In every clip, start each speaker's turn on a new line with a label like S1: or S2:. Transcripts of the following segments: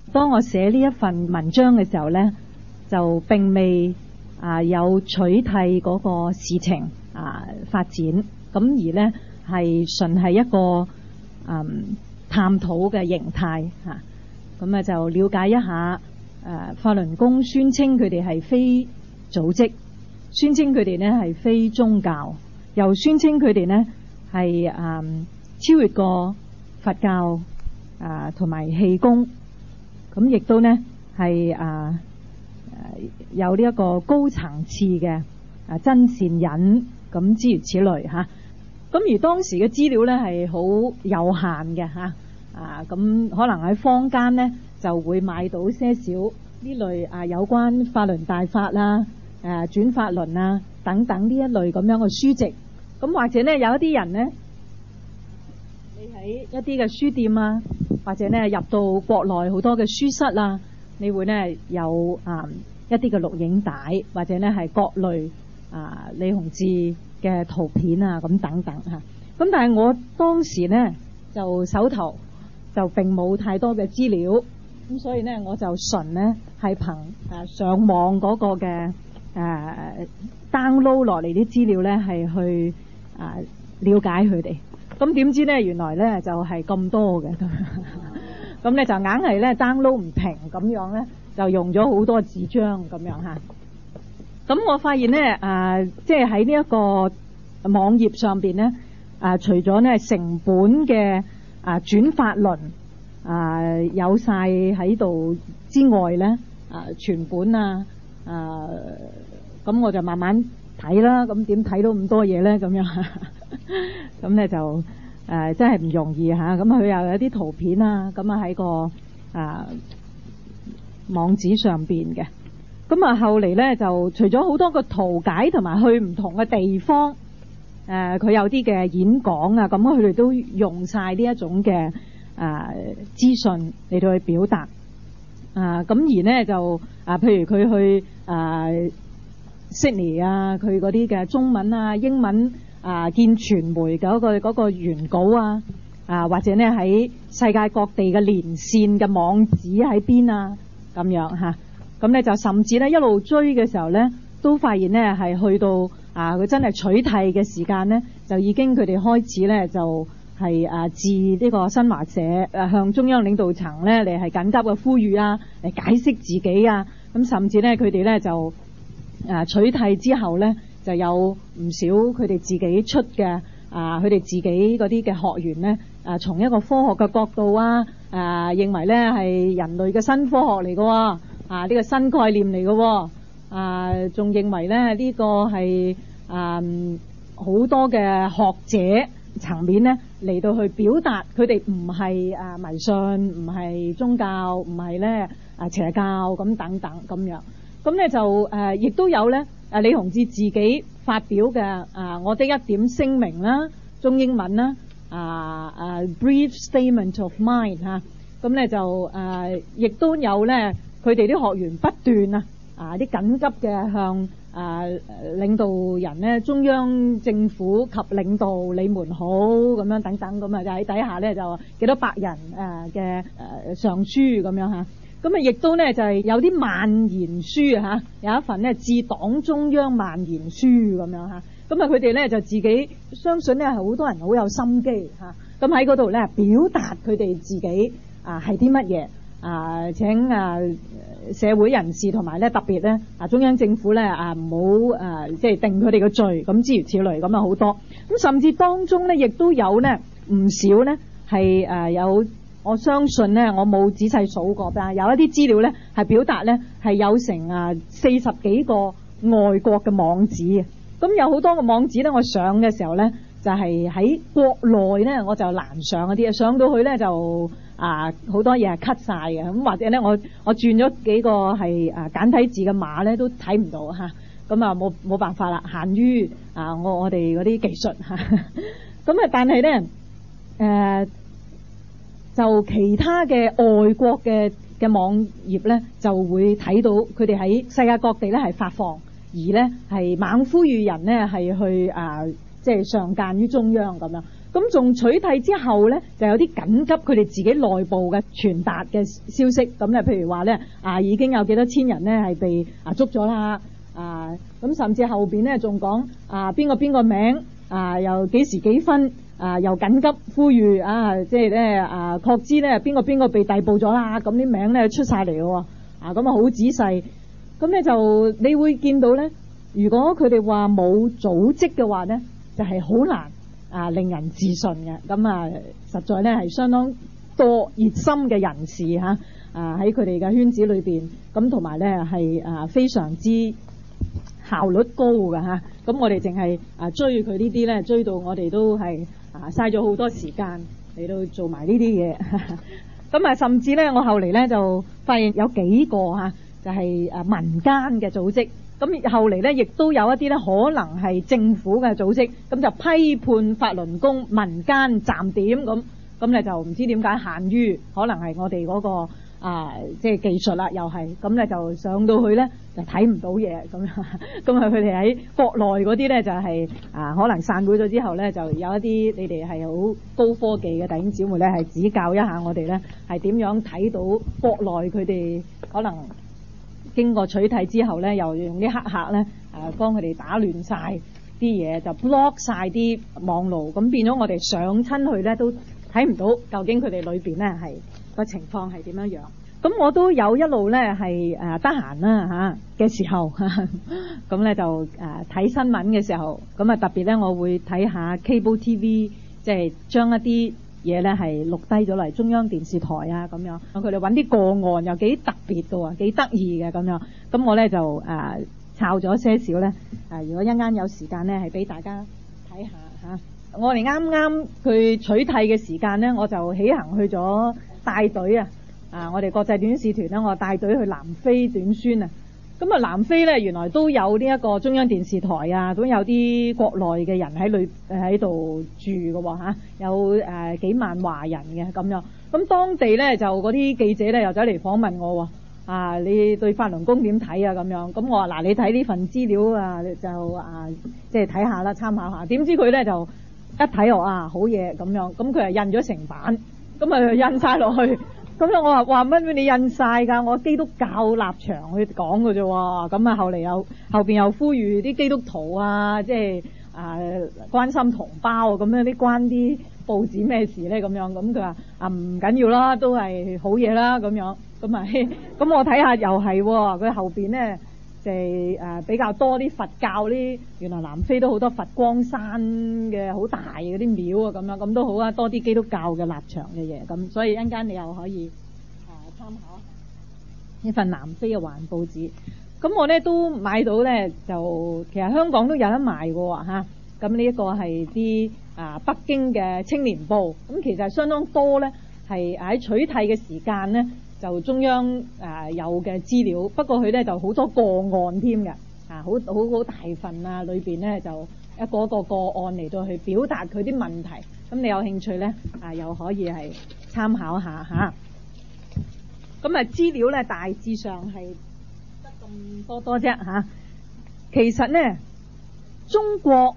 S1: 當我寫呢一份文章嘅時候呢，就並未有取締嗰個事情發展，咁而呢係純係一個探討嘅形態嚇。咁就了解一下法輪功宣稱佢哋係非組織，宣稱佢哋呢係非宗教，又宣稱佢哋呢係超越過佛教同埋氣功，咁亦都呢係有呢一個高層次嘅真善忍，咁諸如此類嚇。咁而當時嘅資料呢係好有限嘅嚇，咁可能喺坊間呢就會買到些少呢類有關法輪大法啦、轉法輪啊等等呢一類咁樣嘅書籍。咁或者呢有一啲人呢，你喺一啲嘅書店啊，或者呢入到國內好多嘅書室啊，你會呢有一啲嘅錄影帶，或者呢係各類李洪志嘅圖片啊，咁等等嚇。咁但係我當時呢就手頭就並冇太多嘅資料，咁所以呢我就純呢係憑上網嗰個嘅download 落嚟啲資料呢係去了解佢哋。咁點知呢原來呢就係咁多嘅，咁呢就硬係呢 download 唔停咁樣呢，就用咗好多紙張咁樣嚇。咁我發現呢即係喺呢一個網頁上邊呢，除咗呢成本嘅轉法輪有晒喺度之外呢，全本咁我就慢慢睇啦。咁點睇到咁多嘢呢？咁樣咁呢就真係唔容易嚇。咁佢又有啲圖片啊，咁喺個網址上邊嘅。咁後嚟呢就除咗好多個圖解同埋去唔同嘅地方，佢有啲嘅演講啊，咁佢哋都用晒呢一種嘅資訊嚟到去表達。咁而呢就譬如佢去Sydney 佢嗰啲嘅中文英文見傳媒嘅嗰個原稿或者呢喺世界各地嘅連線嘅網址喺邊咁樣嚇。咁呢就甚至呢一路追嘅時候呢，都發現呢係去到佢真係取締嘅時間呢，就已經佢哋開始呢就係致呢個新華社向中央領導層呢嚟係緊急嘅呼籲嚟解釋自己咁甚至呢佢哋呢就取締之後呢，就有唔少佢哋自己出嘅佢哋自己嗰啲嘅學員呢，從一個科學嘅角度認為呢係人類嘅新科學嚟嘅呢個新概念嚟嘅仲認為呢呢個係好多嘅學者層面呢嚟到去表達佢哋唔係迷信，唔係宗教，唔係呢邪教咁等等咁樣。咁呢就亦都有呢李洪志自己發表嘅我的一點聲明啦，中英文啦brief statement of mind 咁呢就亦都有呢佢哋啲學員不斷啲緊急嘅向領導人呢，中央政府及領導你們好咁樣等等，咁就喺底下呢就幾多百人嘅上書咁樣嚇。咁亦都呢就係有啲萬言書有一份呢致黨中央萬言書咁樣嚇。咁佢哋呢就自己相信呢係好多人好有心機咁喺嗰度呢表達佢哋自己係啲乜嘢。請社會人士同埋咧特別咧中央政府咧唔好即係定佢哋嘅罪，咁諸如此類咁好多。咁甚至當中咧亦都有呢唔少呢係有，我相信呢我冇仔細數過，但係有一啲資料咧係表達呢係有成40幾個外國嘅網址。咁有好多個網址咧，我上嘅時候咧就係喺國內咧我就難上嗰啲，上到去咧就好多嘢係 cut 晒嘅，咁或者咧我轉咗幾個係簡體字嘅碼咧都睇唔到咁冇辦法啦，限於我哋嗰啲技術咁但係咧就其他嘅外國嘅網頁咧就會睇到佢哋喺世界各地咧係發放，而咧係猛呼籲人咧係去即係上諫於中央咁樣。 咁仲取締之後咧，就有啲緊急佢哋自己內部嘅傳達嘅消息。咁咧，譬如話咧已經有幾多千人咧係被捉咗啦。咁甚至後邊咧仲講邊個名又幾時幾分又緊急呼籲即係咧確知咧邊個被逮捕咗啦。咁啲名咧出晒嚟咯喎。咁好仔細。咁咧就你會見到咧，如果佢哋話冇組織嘅話咧，就係好難令人置信嘅。咁實在咧係相當多熱心嘅人士喺佢哋嘅圈子裏邊，咁同埋咧係非常之效率高嘅嚇。咁我哋淨係追佢呢啲咧，追到我哋都係嘥咗好多時間嚟到做埋呢啲嘢。咁甚至咧我後嚟咧就發現有幾個就係民間嘅組織。咁後嚟咧亦都有一啲咧可能係政府嘅組織，咁就批判法輪功民間站點咁咧就唔知點解限於可能係我哋嗰個即係技術啦，又係咁咧就上到去咧就睇唔到嘢咁樣。咁佢哋喺國內嗰啲咧就係可能散會咗之後咧，就有一啲你哋係好高科技嘅弟兄姊妹咧係指教一下我哋咧係點樣睇到國內佢哋可能經過取締之後咧，又用啲黑客咧幫佢哋打亂晒啲嘢，就 block 晒啲網路，咁變咗我哋上親去咧都睇唔到究竟佢哋裏邊咧係個情況係點樣樣。咁我都有一路咧係得閒啦嘅時候，咁咧就睇新聞嘅時候，咁特別咧我會睇下 Cable TV，即係將一啲嘢咧係錄低咗嚟中央電視台咁樣，佢哋揾啲個案又幾特別嘅喎，幾得意嘅咁樣。咁我咧就抄咗些少咧，如果一陣間有時間咧係俾大家睇下我哋啱啱佢取締嘅時間咧，我就起行去咗帶隊我哋國際短視團咧，我帶隊去南非短宣啊。咁南非咧原來都有呢一個中央電視台都有啲國內嘅人喺度住嘅喎有幾萬華人嘅咁樣。咁當地咧就嗰啲記者咧又走嚟訪問我喎，你對法輪功點睇咁樣？咁我話嗱，你睇呢份資料就即係睇下啦，參考下。點知佢咧就一睇我好嘢咁樣，咁佢係印咗成版，咁印晒落去。咁我話乜你印晒㗎？我基督教立場去講嘅啫喎。咁後嚟後邊又呼籲啲基督徒即係關心同胞咁樣，啲關啲報紙咩事咧咁樣。咁佢話唔緊要啦，都係好嘢啦咁樣。咁我睇下又係喎，佢後邊咧就係比較多啲佛教啲，原來南非都好多佛光山嘅好大嗰啲廟咁樣，咁都好啊，多啲基督教嘅立場嘅嘢咁，所以一陣間你又可以參考呢份南非嘅環報紙。咁我咧都買到咧，就其實香港都有得賣嘅喎。咁呢一個係啲北京嘅青年報，咁其實相當多咧，係喺取締嘅時間咧。就中央有嘅資料，不過佢咧就好多個案添嘅，好大份裏邊咧就一個個案嚟到去表達佢啲問題。咁你有興趣咧又可以係參考下嚇。咁資料咧大致上係得咁多啫。其實咧中國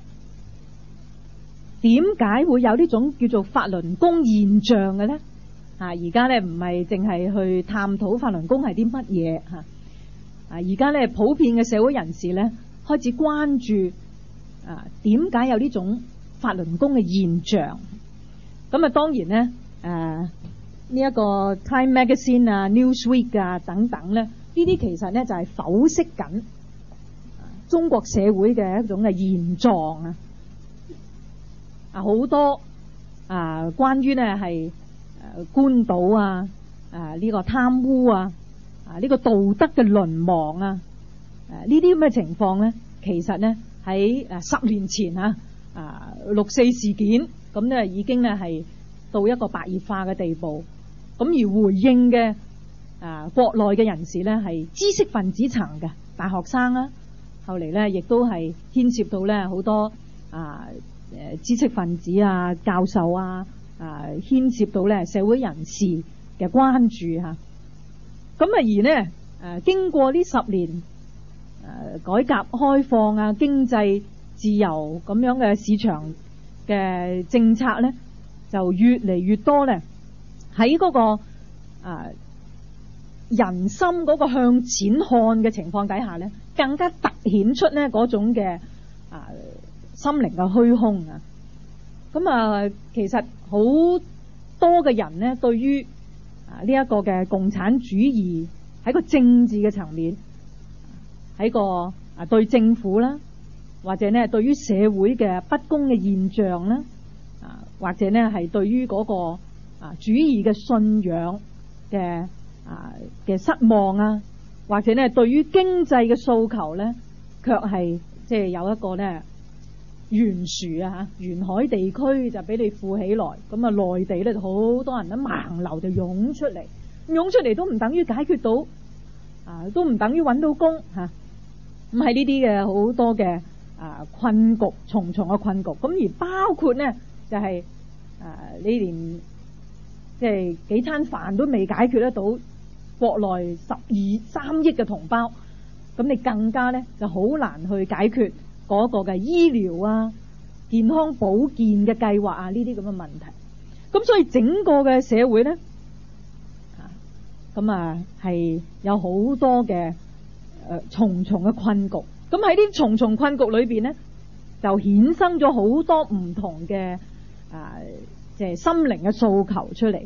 S1: 點解會有呢種叫做法輪功現象嘅咧？而家咧唔係淨係去探討法輪功係啲乜嘢而家咧普遍嘅社會人士咧開始關注點解有呢種法輪功嘅現象。咁當然咧呢一個 Time Magazine Newsweek 等等咧，呢啲其實咧就係剖析緊中國社會嘅一種嘅現狀好多關於咧係官倒呢個貪污呢個道德嘅淪亡呢啲咁嘅情況咧，其實咧喺10年前六四事件咁咧已經咧係到一個白熱化嘅地步。咁而回應嘅國內嘅人士咧係知識分子層嘅大學生後嚟咧亦都係牽涉到咧好多知識分子教授牽涉到咧社會人士嘅關注咁而呢經過呢10年改革開放經濟自由咁樣嘅市場嘅政策咧，就越嚟越多咧喺嗰個人心嗰個向錢看嘅情況底下咧，更加突顯出咧嗰種嘅心靈嘅虛空啊。咁其實好多嘅人咧，對於呢一個嘅共產主義喺個政治嘅層面，喺個對政府啦，或者咧對於社會嘅不公嘅現象啦，或者咧係對於嗰個主義嘅信仰嘅失望啊，或者咧對於經濟嘅訴求咧，卻係即係有一個咧懸殊啊嚇，沿海地區就俾你富起來，咁內地咧就好多人咧盲流就湧出嚟都唔等於解決到都唔等於揾到工嚇。咁喺呢啲嘅好多嘅困局，重重嘅困局，咁而包括呢就係你連即係幾餐飯都未解決得到，國內12-13億嘅同胞，咁你更加呢就好難去解決嗰個嘅醫療啊、健康保健嘅計劃啊呢啲咁嘅問題。咁所以整個嘅社會呢，咁係有好多嘅重重嘅困局。咁喺啲重重困局裏邊呢，就衍生咗好多唔同嘅即係心靈嘅訴求出嚟。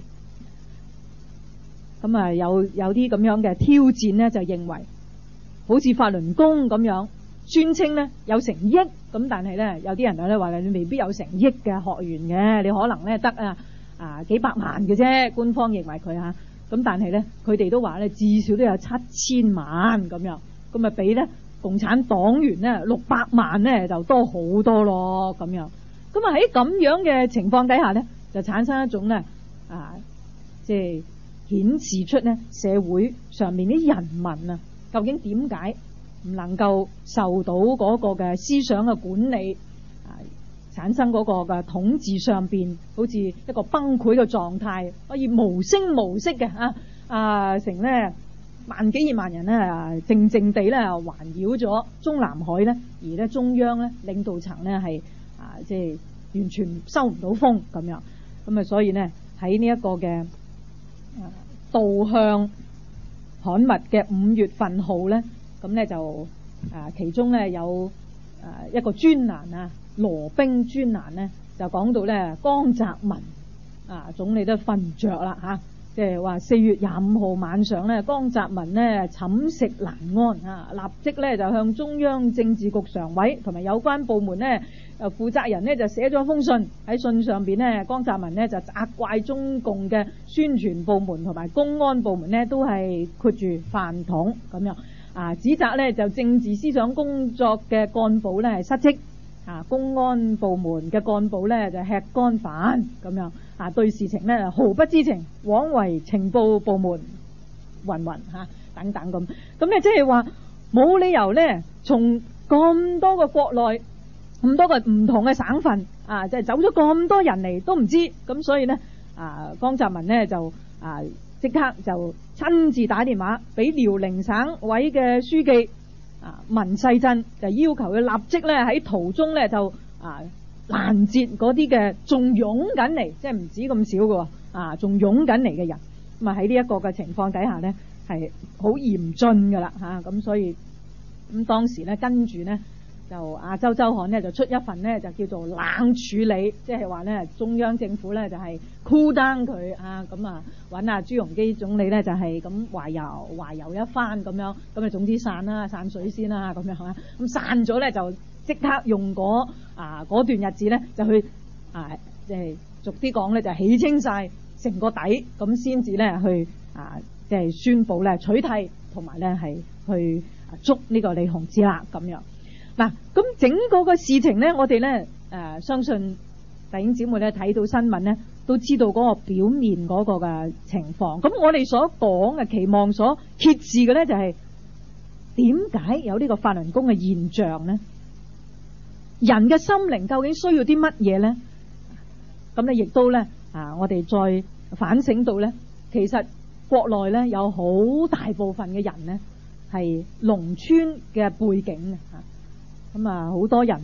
S1: 咁有啲咁樣嘅挑戰呢，就認為好似法輪功咁樣宣稱呢有成億，咁但係呢有啲人咧話你未必有成億嘅學員嘅，你可能呢得幾百萬嘅啫。官方認為佢嚇，咁但係呢佢哋都話呢至少都有7000萬咁樣，咁比呢共產黨員呢600萬呢就多好多咯咁樣。咁喺咁樣嘅情況底下呢，就產生一種呢即係顯示出呢社會上面啲人民啊，究竟點解唔能夠受到嗰個嘅思想嘅管理，產生嗰個嘅統治上邊好似一個崩潰嘅狀態，可以無聲無息嘅成呢萬幾二萬人呢靜靜地咧環繞咗中南海呢，而呢中央呢領導層呢係即係完全收唔到風咁樣。咁所以呢喺呢一個嘅導向刊物嘅5月份號呢，咁呢就其中呢有一個專欄羅兵專欄呢，就講到呢江澤民總理都瞓唔着啦嚇，即係話4月25號晚上呢，江澤民呢寢食難安立即呢就向中央政治局常委同埋有關部門呢負責人呢就寫咗封信，喺信上邊呢，江澤民呢就責怪中共嘅宣傳部門同埋公安部門呢都係括住飯桶咁樣指責呢就政治思想工作嘅幹部呢係失職公安部門嘅幹部呢就吃乾飯咁樣對事情呢毫不知情，枉為情報部門云等等咁。咁呢即係話冇理由呢從咁多個國內咁多個唔同嘅省份即係走咗咁多人嚟都唔知，咁所以呢江澤民呢就即刻就親自打電話俾遼寧省委嘅書記文世鎮，就要求佢立即呢喺途中呢就攔截嗰啲嘅仲湧緊嚟，即係唔止咁少嘅仲湧緊嚟嘅人。咁喺呢一個嘅情況底下呢係好嚴峻噶啦咁所以咁當時呢跟住呢就亞洲週刊呢就出一份呢就叫做冷處理，即係話呢中央政府呢就係 cool down 佢咁揾朱鎔基總理呢就係咁懷柔一番咁樣，咁總之散水先啦咁樣咁散咗呢就即刻用嗰段日子呢就去即係逐啲講呢就起清晒成個底，咁先至呢去即係宣佈呢取締同埋呢係去捉呢個李洪志啦咁樣。嗱，咁整個嘅事情呢，我哋呢相信弟兄姊妹呢睇到新聞呢，都知道嗰個表面嗰個嘅情況。咁我哋所講嘅期望所揭示嘅呢，就係點解有呢個法輪功嘅現象呢？人嘅心靈究竟需要啲乜嘢呢？咁呢亦都呢我哋再反省到呢，其實國內呢有好大部分嘅人呢係農村嘅背景嘅咁好多人呢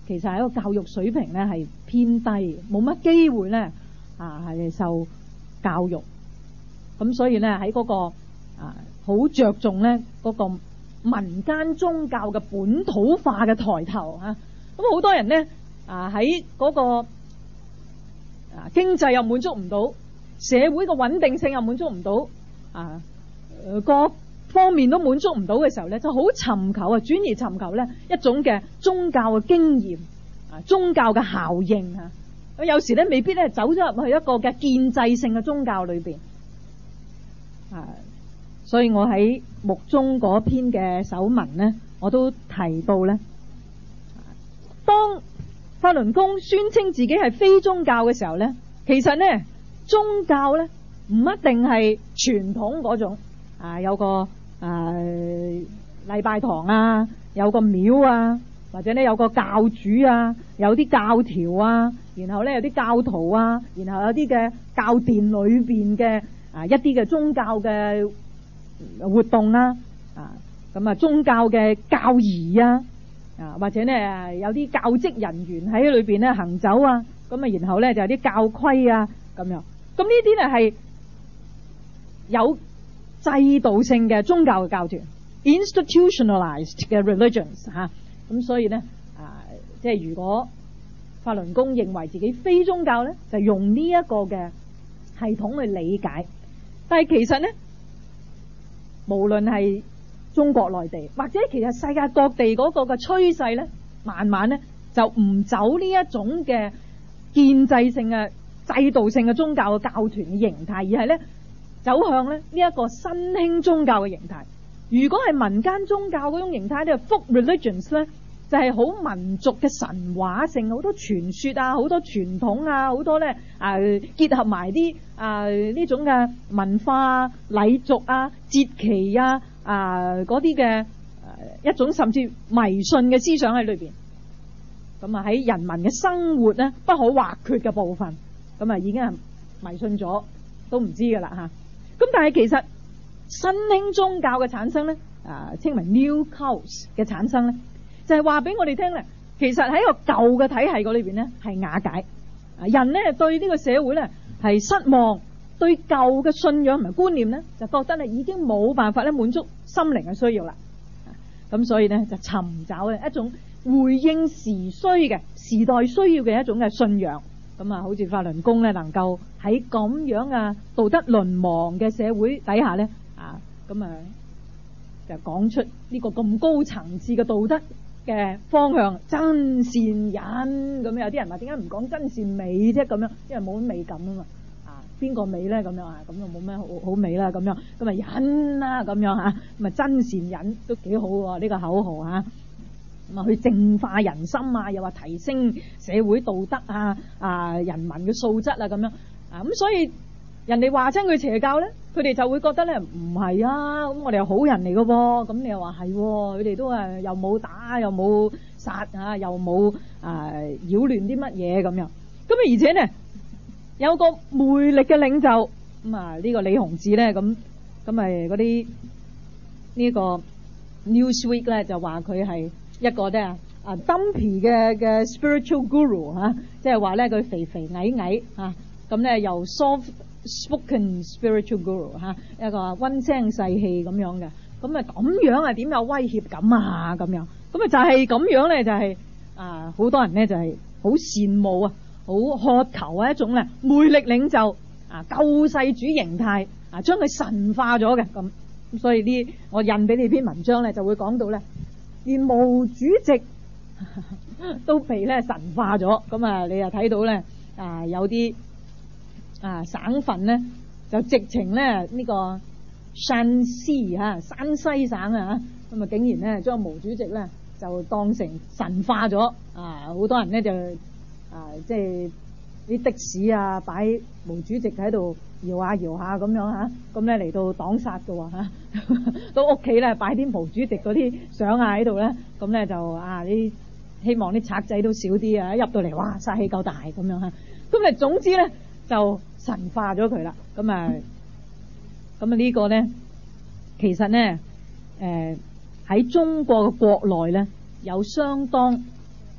S1: 其實係一個教育水平咧係偏低，冇乜機會咧係受教育。咁所以咧喺嗰個好着重咧嗰個民間宗教嘅本土化嘅抬頭嚇。咁好多人咧喺嗰個經濟又滿足唔到，社會嘅穩定性又滿足唔到，各方面都滿足唔到嘅時候咧，就好尋求轉而尋求咧一種嘅宗教嘅經驗宗教嘅效應咁有時咧未必咧走咗入去一個嘅建制性嘅宗教裏邊所以我喺目中嗰篇嘅首文咧，我都提到咧，當法輪功宣稱自己係非宗教嘅時候咧，其實咧宗教咧唔一定係傳統嗰種有個禮拜堂有個廟或者咧有個教主有啲教條然後咧有啲教徒然後有啲嘅教殿裏邊嘅一啲嘅宗教嘅活動咁宗教嘅教儀或者咧有啲教職人員喺裏邊咧行走咁然後咧就有啲教規咁樣。咁呢啲咧係有制度性嘅宗教嘅教團 ，institutionalized 嘅 religions 咁所以咧即係如果法輪功認為自己非宗教咧，就用呢一個嘅系統去理解。但係其實咧，無論係中國內地或者其實世界各地嗰個嘅趨勢咧，慢慢咧就唔走呢一種嘅建制性嘅制度性嘅宗教嘅教團嘅形態，而係咧走向咧呢一個新興宗教嘅形態。如果係民間宗教嗰種形態咧 folk religions 咧，就係好民族嘅神話性，好多傳說好多傳統好多咧結合埋啲呢種嘅文化禮俗節期嗰啲嘅一種甚至迷信嘅思想喺裏邊。咁喺人民嘅生活咧不可或缺嘅部分，咁已經係迷信咗都唔知噶啦咁但係其實新興宗教嘅產生咧稱為 new cults 嘅產生咧，就係話俾我哋聽咧，其實喺一個舊嘅體系嗰裏邊咧係瓦解，人咧對呢個社會咧係失望，對舊嘅信仰同埋觀念咧就覺得咧已經冇辦法咧滿足心靈嘅需要啦。咁所以咧就尋找一種回應時需嘅時代需要嘅一種嘅信仰。咁好似法輪功咧能夠喺咁樣道德淪亡嘅社會底下咧咁就講出呢個咁高層次嘅道德嘅方向，真善忍咁。有啲人話點解唔講真善美啫咁樣？因為冇乜美感嘛邊個美咧咁樣咁就冇咩好美啦咁樣。咁忍咁樣咁真善忍都幾好喎呢個口號咁去淨化人心又話提升社會道德人民嘅素質咁樣咁所以人哋話親佢邪教咧，佢哋就會覺得咧唔係咁我哋係好人嚟噶噃。咁你又話係佢哋都又冇打又冇殺又冇擾亂啲乜嘢咁樣。咁而且呢有個魅力嘅領袖呢個李洪志咧咁咪嗰啲呢個 Newsweek 咧就話佢係一個咧dumpy 嘅 spiritual guru 即係話咧佢肥肥矮矮咁咧又 soft spoken spiritual guru 一個溫聲細氣咁樣嘅。咁咁樣點有威脅感咁樣。咁就係咁樣咧就係好多人咧就係好羨慕好渴求一種咧魅力領袖救世主形態將佢神化咗嘅咁。所以我印俾你篇文章咧就會講到咧，連毛主席都被咧神化咗。咁你又睇到咧有啲省份咧就直情咧呢個山西山西省咁竟然咧將毛主席咧就當成神化咗好多人咧就即係啲的士擺毛主席喺度搖下搖下咁樣咁咧嚟到擋殺嘅喎到屋企咧擺啲毛主席嗰啲相喺度咧，咁咧就啲希望啲賊仔都少啲入到嚟哇殺氣夠大咁樣咁總之咧就神化咗佢啦。咁呢個咧其實咧喺中國嘅國內咧有相當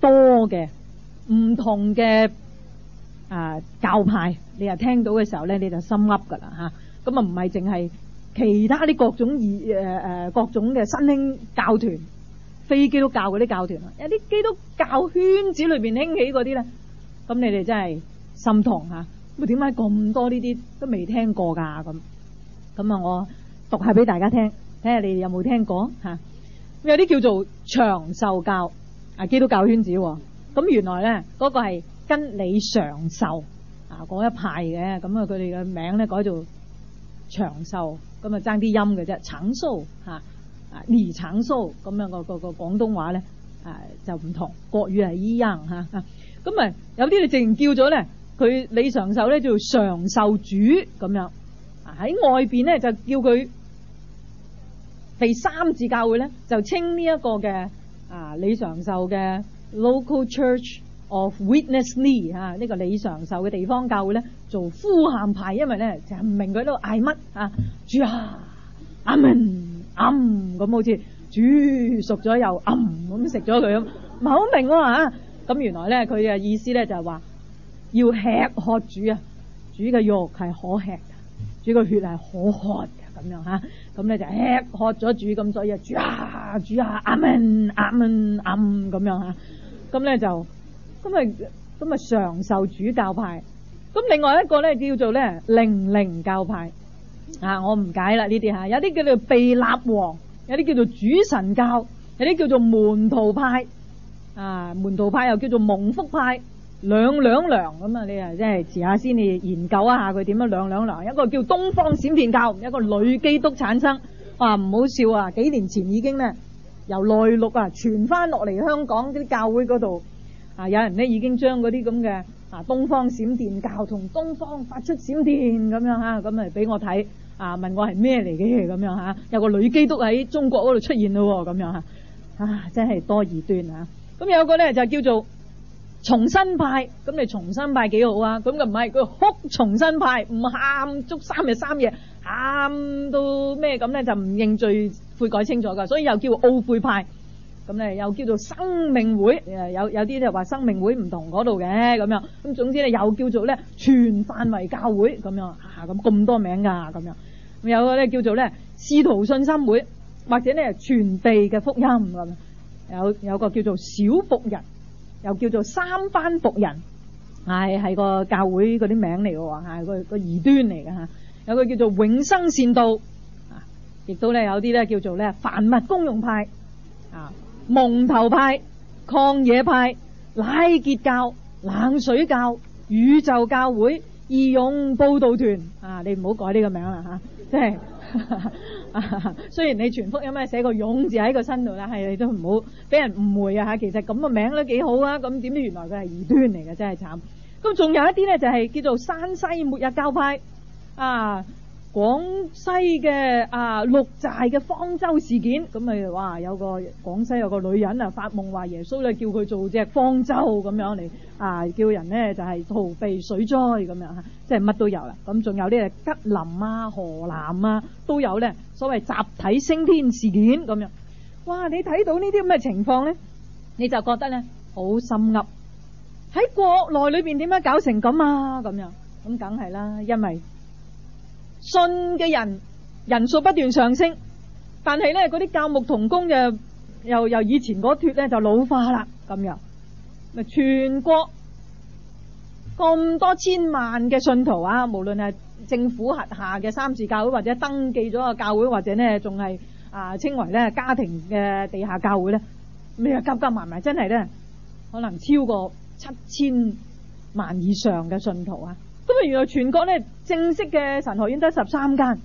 S1: 多嘅唔同嘅教派，你又聽到嘅時候咧，你就心噏噶啦嚇。咁啊唔係淨係其他啲各種嘅新興教團，非基督教嗰啲教團啊，有啲基督教圈子裏邊興起嗰啲咧，咁你哋真係心痛嚇。咁點解咁多呢啲都未聽過㗎？咁啊，我讀下俾大家聽，睇下你哋有冇聽過嚇。有啲叫做長壽教基督教圈子喎。咁原來咧嗰個係跟李長壽嗰一派嘅，咁啊佢哋嘅名咧改做長壽，咁啊爭啲音嘅啫，長壽李長壽咁樣個廣東話咧就唔同，國語係一樣嚇。咁啊有啲你直情叫咗咧，佢李長壽咧叫做長壽主咁樣，喺外邊咧就叫佢第三自教會咧就稱呢一個嘅李長壽嘅 Local Church of Witness Lee 呢個李長壽嘅地方教會咧做呼喊派，因為咧就唔明佢喺度嗌乜主阿門咁好似煮熟咗又咁食咗佢咁，唔係好明喎咁原來咧佢嘅意思咧就係話要吃喝主主嘅肉係可吃嘅，主嘅血係可喝嘅咁樣咁咧就吃喝咗主，咁所以主阿門咁樣咁咧就咁啊長壽主教派。咁另外一個咧叫做咧靈教派我唔解啦呢啲有啲叫做被立王，有啲叫做主神教，有啲叫做門徒派門徒派又叫做蒙福派，兩咁啊！你啊真係遲下先你研究一下佢點樣兩。一個叫東方閃電教，一個女基督產生。哇，唔好笑幾年前已經咧由內陸傳翻落嚟香港啲教會嗰度有人咧已經將嗰啲咁嘅東方閃電教同東方發出閃電咁樣咁啊俾我睇問我係咩嚟嘅咁樣有個女基督喺中國嗰度出現咯咁樣真係多異端咁有個咧就叫做重新派，咁你重新派幾好咁佢唔係佢哭重新派，唔喊足3日3夜，喊到咩咁咧就唔認罪悔改清楚噶，所以又叫懊悔派。咁咧又叫做生命會，有啲就話生命會唔同嗰度嘅咁樣，咁總之咧又叫做咧全範圍教會咁樣咁多名噶咁樣。咁有個咧叫做咧使徒信心會，或者咧傳地嘅福音咁。有個叫做小福人，又叫做三番福人，係個教會嗰啲名嚟嘅喎，係個異端嚟嘅。有個叫做永生善道，亦都咧有啲咧叫做咧凡物公用派蒙頭派、曠野派、拉結教、冷水教、宇宙教會、義勇佈道團你唔好改呢個名啦即係雖然你傳福音咧寫個勇字喺個身度啦，係你都唔好俾人誤會其實咁個名都幾好咁點知原來佢係異端嚟嘅，真係慘。咁仲有一啲咧就係叫做山西末日教派廣西嘅鹿寨嘅方舟事件，咁咪哇有個廣西有個女人發夢話耶穌咧叫佢做隻方舟咁樣嚟叫人咧就係逃避水災咁樣即係乜都有啦。咁仲有啲吉林河南都有咧所謂集體升天事件咁樣。哇！你睇到呢啲咁嘅情況咧，你就覺得咧好心噏，喺國內裏邊點解搞成咁咁樣？咁梗係啦，因為信嘅人數不斷上升，但係咧嗰啲教牧同工又由以前嗰脫咧就老化啦咁樣。咪全國咁多千萬嘅信徒無論係政府轄下嘅三自教會，或者登記咗嘅教會，或者呢仲係稱為咧家庭嘅地下教會咧，咩夾埋埋真係咧可能超過7000萬以上嘅信徒咁原來全國咧正式嘅神學院得13間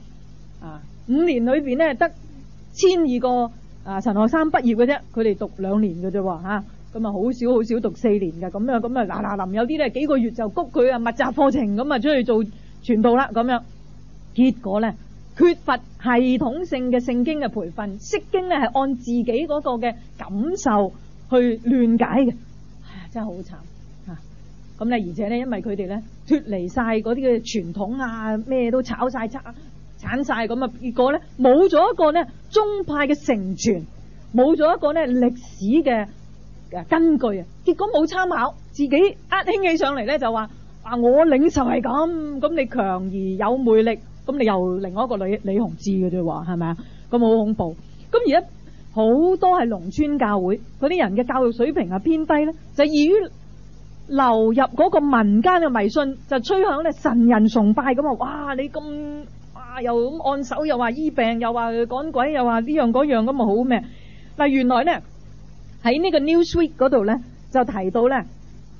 S1: ，5年裏邊咧得1200個神學生畢業嘅啫，佢哋讀2年嘅啫喎咁好少讀4年嘅，咁嗱有啲咧幾個月就谷佢密集課程咁出去做傳道啦咁樣。結果咧缺乏系統性嘅聖經嘅培訓，釋經咧係按自己嗰個嘅感受去亂解嘅，真係好慘。咁咧，而且咧，因為佢哋咧脫離晒嗰啲嘅傳統咩都炒晒鏟晒咁結果咧冇咗一個咧宗派嘅承傳，冇咗一個咧歷史嘅根據啊，結果冇參考，自己興起上嚟咧就話我領袖係咁你強而有魅力，咁你又另外一個李洪志嘅啫喎，係咪啊？咁好恐怖。咁而家好多係農村教會嗰啲人嘅教育水平偏低咧，就易於流入嗰個民間嘅迷信，就趨向咧神人崇拜咁啊！哇，你咁又咁按手，又話醫病，又話趕鬼，又話呢樣嗰樣咁啊，好咩？嗱，原來咧喺呢個 Newsweek 嗰度咧就提到咧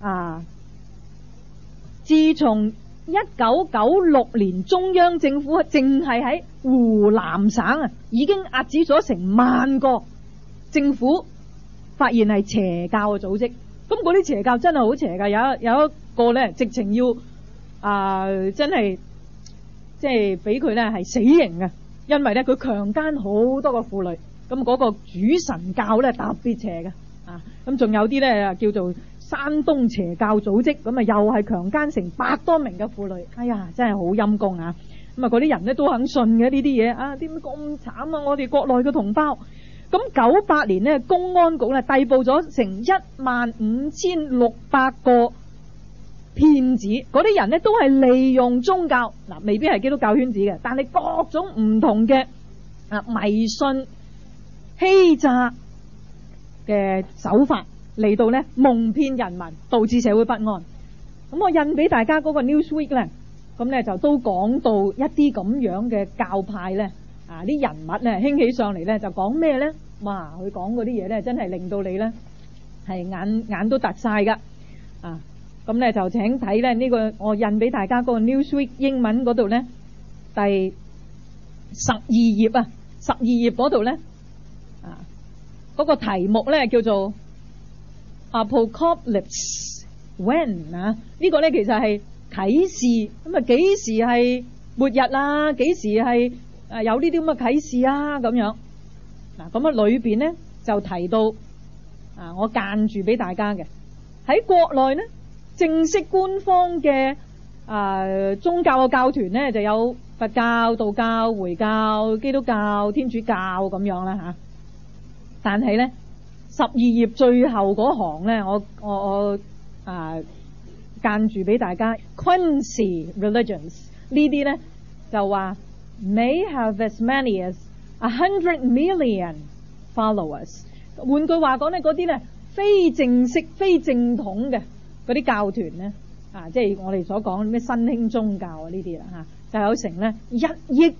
S1: 自從1996年中央政府淨係喺湖南省已經壓止咗成1萬個政府發現係邪教嘅組織。咁嗰啲邪教真係好邪㗎，有一個咧直情要真係即係俾佢咧係死刑嘅，因為咧佢強姦好多個婦女。咁嗰個主神教咧特別邪嘅咁仲有啲咧叫做山東邪教組織，咁又係強姦成100多名嘅婦女。哎呀，真係好陰公啊！咁嗰啲人咧都肯信嘅呢啲嘢點解咁慘啊？我哋國內嘅同胞。咁98年呢，公安局咧逮捕咗成15600個騙子，嗰啲人呢都係利用宗教未必係基督教圈子嘅，但係各種唔同嘅迷信欺詐嘅手法嚟到呢蒙騙人民，導致社會不安。咁我印俾大家嗰個 Newsweek 咧，咁咧就都講到一啲咁樣嘅教派咧。啲人物咧興起上嚟咧就講咩咧？哇！佢講嗰啲嘢咧真係令到你咧係眼都突晒噶咁咧就請睇咧呢個我印俾大家嗰個 Newsweek 英文嗰度咧第12頁12頁嗰度咧嗰個題目咧叫做 Apocalypse When 呢個咧其實係啟示，咁幾時係末日啊？幾時係有呢啲咁嘅啟示咁樣咁裏邊呢就提到我間住俾大家嘅喺國內呢正式官方嘅宗教嘅教團呢就有佛教、道教、回教、基督教、天主教咁樣啦但係呢12頁最後嗰行呢我間住俾大家 Quincy religions 呢啲呢就話may have as many as 100 million followers。換句話講呢，嗰啲呢非正式、非正統嘅嗰啲教團呢，即係我哋所講咩新興宗教呢啲啦就有成呢1億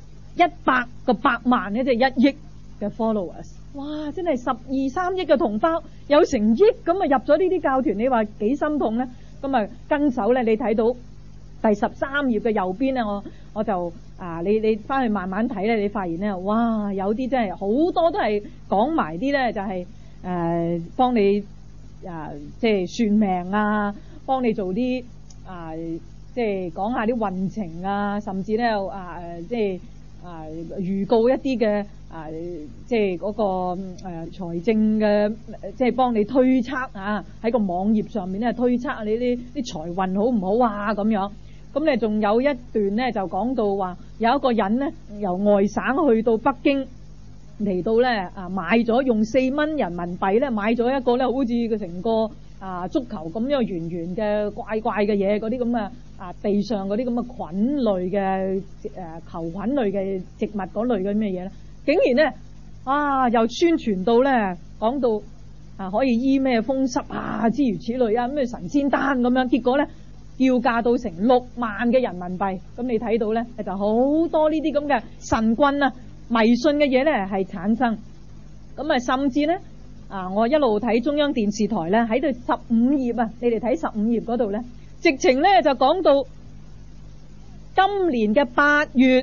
S1: 100個百萬呢，即係1億嘅 followers。哇！真係12、13億嘅同胞有成億咁入咗呢啲教團，你話幾心痛呢？咁跟手呢，你睇到第13頁嘅右邊呢，我就你翻去慢慢睇咧，你發現咧，哇，有啲真係好多都係講埋啲咧，就係幫你即係算命幫你做啲即係講下啲運程甚至咧即係預告一啲嘅即係嗰個財政嘅，即係幫你推測喺個網頁上面咧推測你啲財運好唔好咁樣。咁咧仲有一段咧就講到話有一個人咧由外省去到北京嚟到咧買咗用4蚊人民幣咧買咗一個咧好似個成個足球咁樣圓圓嘅怪怪嘅嘢，嗰啲咁嘅地上嗰啲咁嘅菌類嘅球菌類嘅植物嗰類嘅咩嘢咧，竟然咧又宣傳到咧講到可以醫咩風濕諸如此類咩神仙丹咁樣，結果咧叫價到成6萬嘅人民幣。咁你睇到咧就好多呢啲咁嘅神棍迷信嘅嘢咧係產生。咁甚至咧我一路睇中央電視台咧喺度15頁你哋睇15頁嗰度咧，直情咧就講到今年嘅8月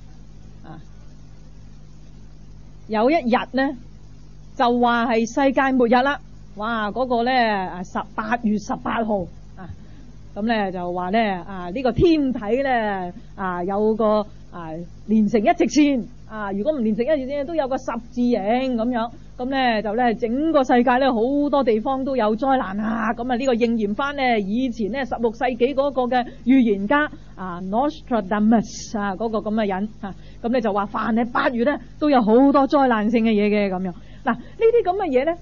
S1: 有一日咧就話係世界末日啦。哇！嗰個咧8月18號咁咧就話咧呢個天體咧有個連成一直線如果唔連成一直線都有個十字形咁樣。咁咧就咧整個世界咧好多地方都有災難咁呢個應驗翻咧以前咧16世紀嗰個嘅預言家Nostradamus嗰個咁嘅人咁咧就話凡係8月咧都有好多災難性嘅嘢嘅咁樣。嗱呢啲咁嘅嘢咧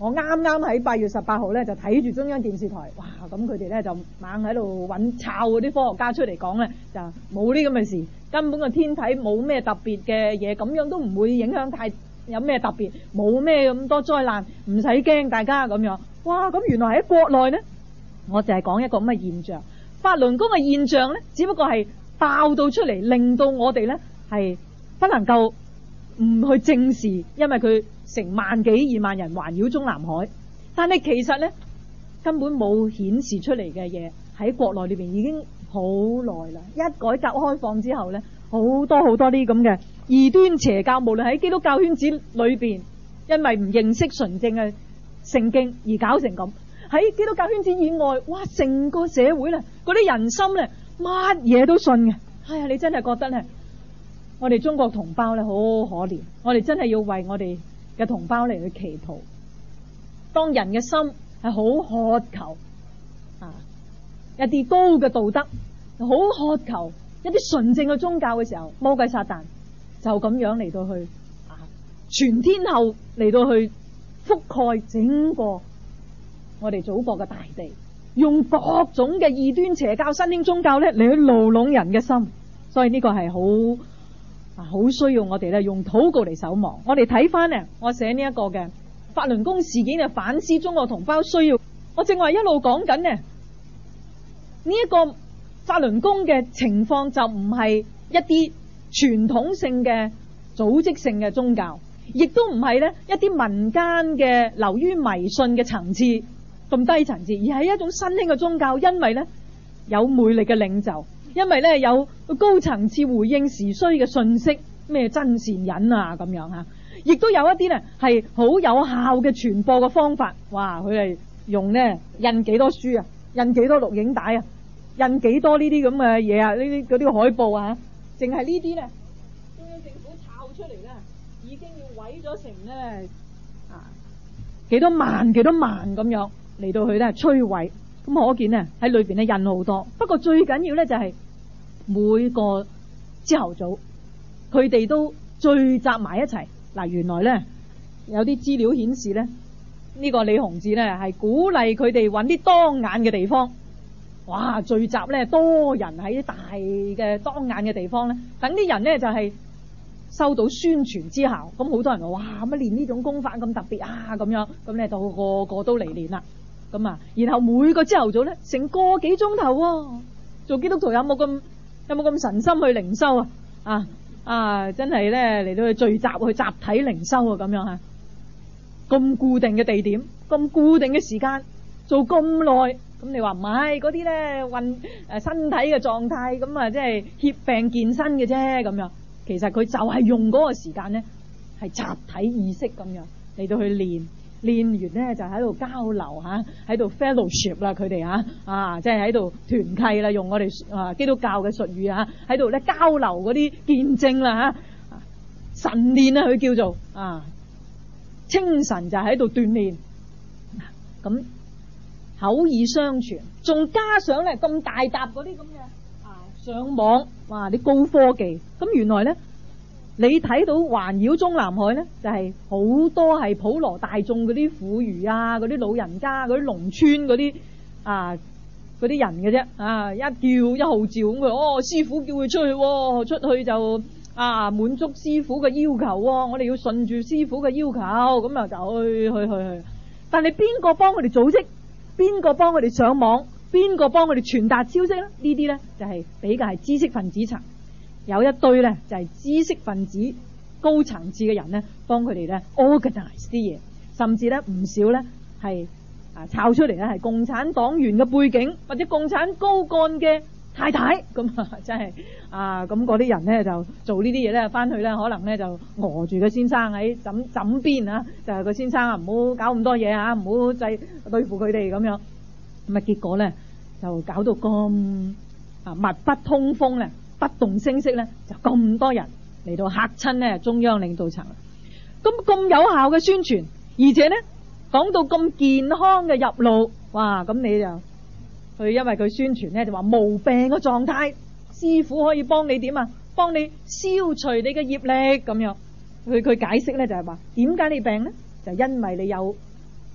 S1: 我啱啱喺8月18號咧就睇住中央電視台，哇！咁佢哋咧就猛喺度揾抄嗰啲科學家出嚟講咧，就冇呢咁嘅事，根本個天體冇咩特別嘅嘢，咁樣都唔會影響太有咩特別，冇咩咁多災難，唔使驚大家咁樣。哇！咁原來喺國內咧，我就係講一個咁嘅現象，法輪功嘅現象咧，只不過係爆到出嚟，令到我哋咧係不能夠唔去正視，因為佢成萬幾2萬人環繞中南海，但係其實咧根本冇顯示出嚟嘅嘢，喺國內裏邊已經好耐啦。一改革開放之後咧，好多呢啲咁嘅異端邪教，無論喺基督教圈子裏邊，因為唔認識純正嘅聖經而搞成咁；喺基督教圈子以外，哇，成個社會咧，嗰啲人心咧，乜嘢都信嘅。哎呀，你真係覺得咧，我哋中國同胞咧好可憐，我哋真係要為我哋嘅同胞嚟去祈禱。當人嘅心係好渴求一啲高嘅道德，好渴求一啲純正嘅宗教嘅時候，魔鬼撒旦就咁樣嚟到去全天候嚟到去覆蓋整個我哋祖國嘅大地，用各種嘅異端邪教、新興宗教咧嚟去牢籠人嘅心。所以呢個係好需要我哋咧用禱告嚟守望。我哋睇翻咧，我寫呢一個嘅法輪功事件嘅反思，中國同胞需要。我正話一路講緊呢一個法輪功嘅情況，就唔係一啲傳統性嘅組織性嘅宗教，亦都唔係咧一啲民間嘅流於迷信嘅層次咁低層次，而係一種新興嘅宗教。因為咧有魅力嘅領袖，因為咧有高層次回應時需嘅信息，咩真善忍啊咁樣吓，亦都有一啲咧係好有效嘅傳播嘅方法。哇！佢係用咧印幾多書啊，印幾多錄影帶啊，印幾多呢啲咁嘅嘢啊，呢啲嗰啲海報啊，淨係呢啲咧中央政府抄出嚟咧，已經要毀咗成咧幾多萬咁樣嚟到去咧摧毀。咁可見咧喺裏邊咧印好多。不過最緊要咧就係每個朝頭早佢哋都聚集埋一齊。嗱，原來咧有啲資料顯示咧，呢個李洪志咧係鼓勵佢哋揾啲當眼嘅地方，哇，聚集咧多人喺啲大嘅當眼嘅地方咧，等啲人咧就係收到宣傳之效。咁好多人話：哇，乜練呢種功法咁特別啊？咁樣咁咧就個個都嚟練啦。咁啊，然後每個朝頭早咧成個幾鐘頭喎，做基督徒有冇咁神心去靈修啊？真係咧嚟到去聚集去集體靈修啊，咁樣吓，咁固定嘅地點，咁固定嘅時間，做咁耐。咁你話唔係嗰啲咧運身體嘅狀態，咁啊即係協病健身嘅啫咁樣。其實佢就係用嗰個時間咧，係集體意識咁樣嚟到去練。練完咧就喺度交流吓，喺度 fellowship 啦，佢哋即係喺度團契啦，用我哋基督教嘅術語啊，喺度咧交流嗰啲見證啦吓，晨練啊佢叫做清晨就喺度鍛煉，咁口耳相傳，仲加上咧咁大沓嗰啲咁嘅上網，哇啲高科技，咁原來咧。你睇到環繞中南海咧，就係好多係普羅大眾嗰啲婦孺啊，嗰啲老人家，嗰啲農村嗰啲嗰啲人嘅啫，一叫一號召咁佢，師傅叫佢出去就滿足師傅嘅要求，我哋要順住師傅嘅要求，咁啊就去。但係邊個幫佢哋組織？邊個幫佢哋上網？邊個幫佢哋傳達消息咧？呢啲咧就係比較係知識分子層。有一堆咧就係知識分子高層次嘅人咧，幫佢哋咧 organize 啲嘢，甚至咧唔少咧係抄出嚟咧係共產黨員嘅背景或者共產高幹嘅太太，咁真係咁嗰啲人咧就做呢啲嘢咧，翻去咧可能咧就餓住個先生喺枕邊就係個先生唔好搞咁多嘢唔好對付佢哋咁樣，咁結果咧就搞到咁密不通風咧。不動聲色咧，就咁多人嚟到嚇親咧中央領導層。咁有效嘅宣傳，而且咧講到咁健康嘅入路，哇！咁你就佢因為佢宣傳咧就話無病嘅狀態，師傅可以幫你點啊？幫你消除你嘅業力咁樣。佢解釋咧就係話點解你病咧？就因為你有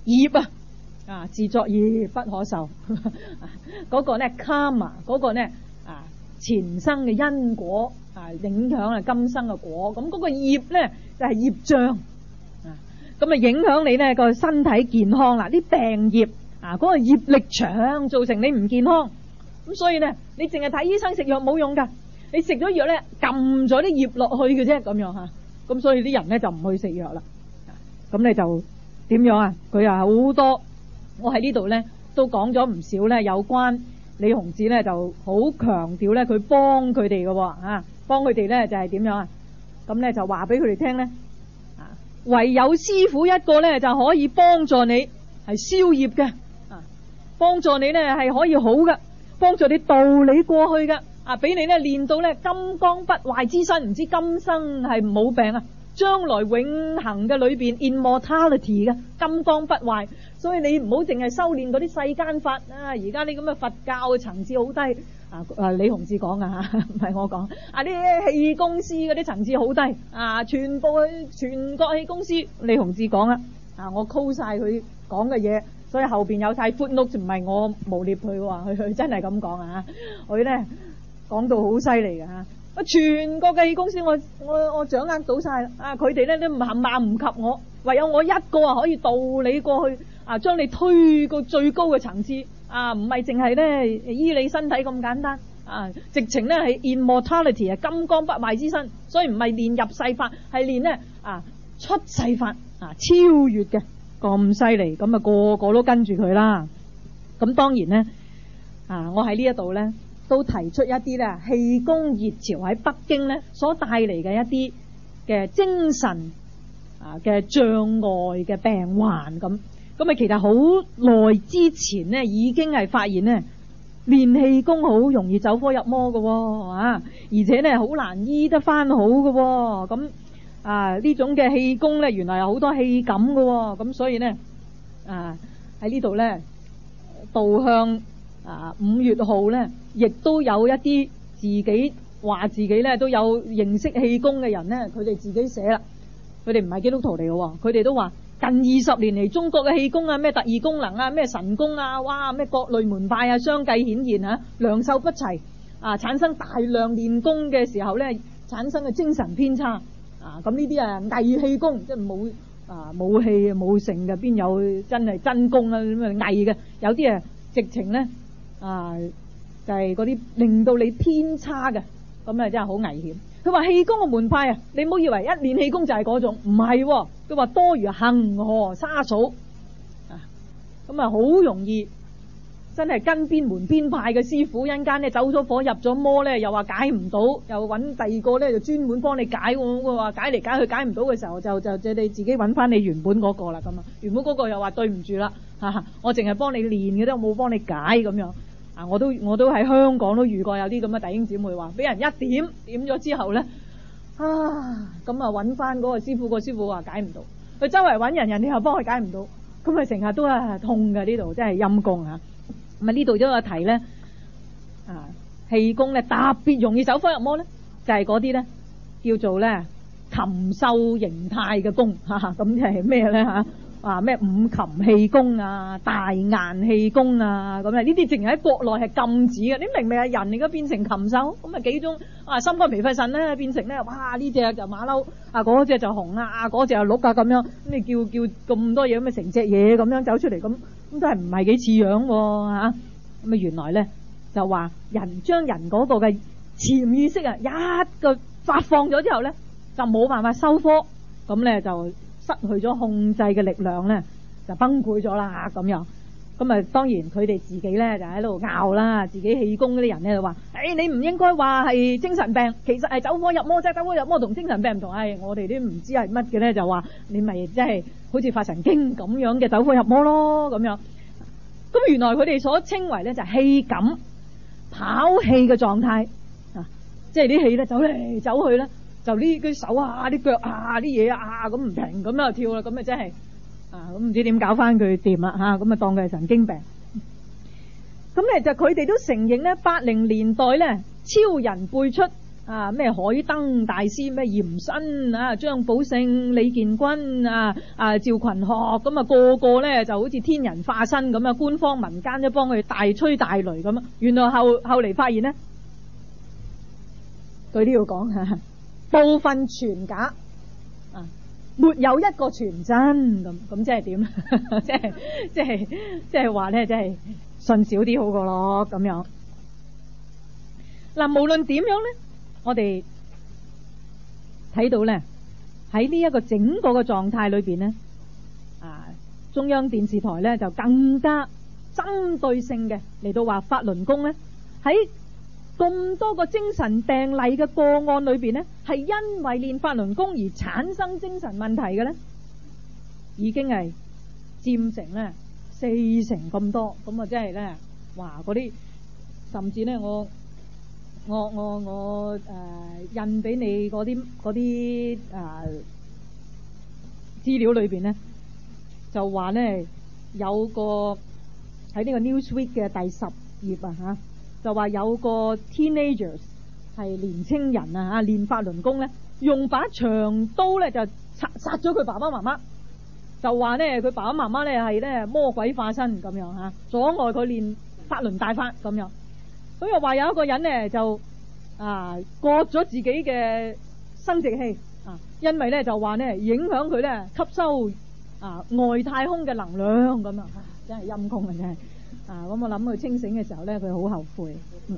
S1: 業自作孽不可受嗰個咧 karma 嗰個咧前生嘅因果影響今生嘅果，咁嗰個業咧就係業障咁影響你咧個身體健康啦，啲病業嗰個業力長造成你唔健康，咁所以咧你淨係睇醫生食藥冇用噶，你食咗藥咧撳咗啲業落去嘅啫咁樣咁所以啲人咧就唔去食藥啦。咁你就點樣佢又好多，我喺呢度咧都講咗唔少咧有關李洪志咧就好強調咧佢幫佢哋嘅幫佢哋咧就係點樣咁咧就話俾佢哋聽咧唯有師父一個咧就可以幫助你係消業嘅幫助你咧係可以好嘅，幫助你渡你過去嘅俾你咧練到咧金剛不壞之身，唔知今生係冇病將來永恆嘅裏邊 immortality 嘅金剛不壞，所以你唔好淨係修煉嗰啲世間法而家呢咁嘅佛教嘅層次好低李洪志講唔係我講啲氣功師嗰啲層次好低全部全國氣功師李洪志講我 call 晒佢講嘅嘢，所以後邊有晒 footnote，唔係我誣衊佢喎，佢真係咁講佢咧講到好犀利嘅全國嘅氣功師我掌握到晒佢哋咧都唔及我，唯有我一個可以渡你過去將你推過最高嘅層次唔係淨係咧醫你身體咁簡單直情咧係 immortality 金剛不壞之身，所以唔係練入世法，係練咧出世法超越嘅咁犀利，咁個個都跟住佢啦。咁當然咧我喺呢一度咧都提出一啲咧氣功熱潮喺北京咧所帶嚟嘅一啲嘅精神嘅障礙嘅病患咁其實好耐之前咧已經係發現咧練氣功好容易走火入魔嘅而且咧好難醫得翻好嘅咁呢種嘅氣功咧原來有好多氣感嘅咁所以咧喺呢度咧導向5月號咧，亦都有一啲自己話自己咧都有認識氣功嘅人咧，佢哋自己寫啦，佢哋唔係基督徒嚟嘅，佢哋都話近20年嚟中國嘅氣功咩特異功能咩神功哇咩各類門派相繼顯現良莠不齊產生大量練功嘅時候咧，產生嘅精神偏差咁呢啲偽氣功，即係冇氣冇性嘅，邊有真係真功咁偽嘅，有啲直情咧就係嗰啲令到你偏差嘅，咁真係好危險。佢話氣功嘅門派你唔好以為一練氣功就係嗰種，唔係佢話多如恒河沙數咁好容易真係跟邊門邊派嘅師傅，一陣間咧走咗火入咗魔咧，又話解唔到，又揾第二個咧就專門幫你解，我話解嚟解去解唔到嘅時候，就你自己揾翻你原本嗰個啦咁原本嗰個又話對唔住啦我淨係幫你練嘅啫，冇幫你解咁樣我都喺香港都遇過有啲咁嘅弟兄姊妹話俾人一點咗之後咧咁揾翻嗰個師傅，個師傅話解唔到，佢周圍揾人哋又幫佢解唔到，咁成日都係痛嘅，呢度真係陰功咁呢度都有提咧氣功咧特別容易走火入魔咧，就係嗰啲咧叫做咧禽獸形態嘅功咁即係咩咧咩五禽氣功大雁氣功咁呢啲淨係喺國內係禁止嘅。你明明係人而家變成禽獸，咁幾種心肝脾肺腎咧變成咧哇呢隻就馬騮嗰隻就熊嗰隻就鹿咁樣，咁你叫咁多嘢咁成隻嘢咁樣走出嚟，咁都係唔係幾似樣咁原來咧就話人將人嗰個嘅潛意識一個發放咗之後咧就冇辦法收科，咁咧就失去咗控制嘅力量咧，就崩潰咗啦咁樣。咁當然佢哋自己咧就喺度拗啦，自己氣功嗰啲人咧就話：你唔應該話係精神病，其實係走火入魔啫。走火入魔同精神病唔同。我哋都唔知係乜嘅咧，就話你咪即係好似發神經咁樣嘅走火入魔咯咁樣。咁原來佢哋所稱為咧就係氣感跑氣嘅狀態即係啲氣咧走嚟走去咧。就呢啲手啲腳啲嘢咁唔停咁又跳啦，咁真係咁唔知點搞翻佢掂啦咁當佢係神經病。咁咧就佢哋都承認咧，80年代咧超人輩出咩海登大師、咩嚴新啊、張寶勝、李建軍趙群學咁啊，個個咧就好似天人化身咁啊，官方民間都幫佢大吹大擂咁啊。原來後嚟發現咧，佢都要講嚇，部分全假沒有一個全真咁，即係點咧？即係話咧，即係信少啲好過咯咁樣。嗱，無論點樣咧，我哋睇到咧喺呢一個整個嘅狀態裏邊咧，中央電視台咧就更加針對性嘅嚟到話法輪功咧喺咁多個精神病例嘅個案裏邊咧，係因為練法輪功而產生精神問題嘅咧，已經係佔成咧40%咁多，咁啊即係咧，哇嗰啲甚至咧我印俾你嗰啲資料裏邊咧，就話咧有個喺呢個 Newsweek 嘅第10頁嚇。就話有個 teenagers 係年青人練法輪功咧，用把長刀咧就殺咗佢爸爸媽媽，就話咧佢爸爸媽媽咧係咧魔鬼化身咁樣嚇，阻礙佢練法輪大法咁樣。咁又話有一個人咧就割咗自己嘅生殖器因為咧就話咧影響佢咧吸收外太空嘅能量咁啊，真係陰功啊真係。咁我諗佢清醒嘅時候咧，佢好後悔。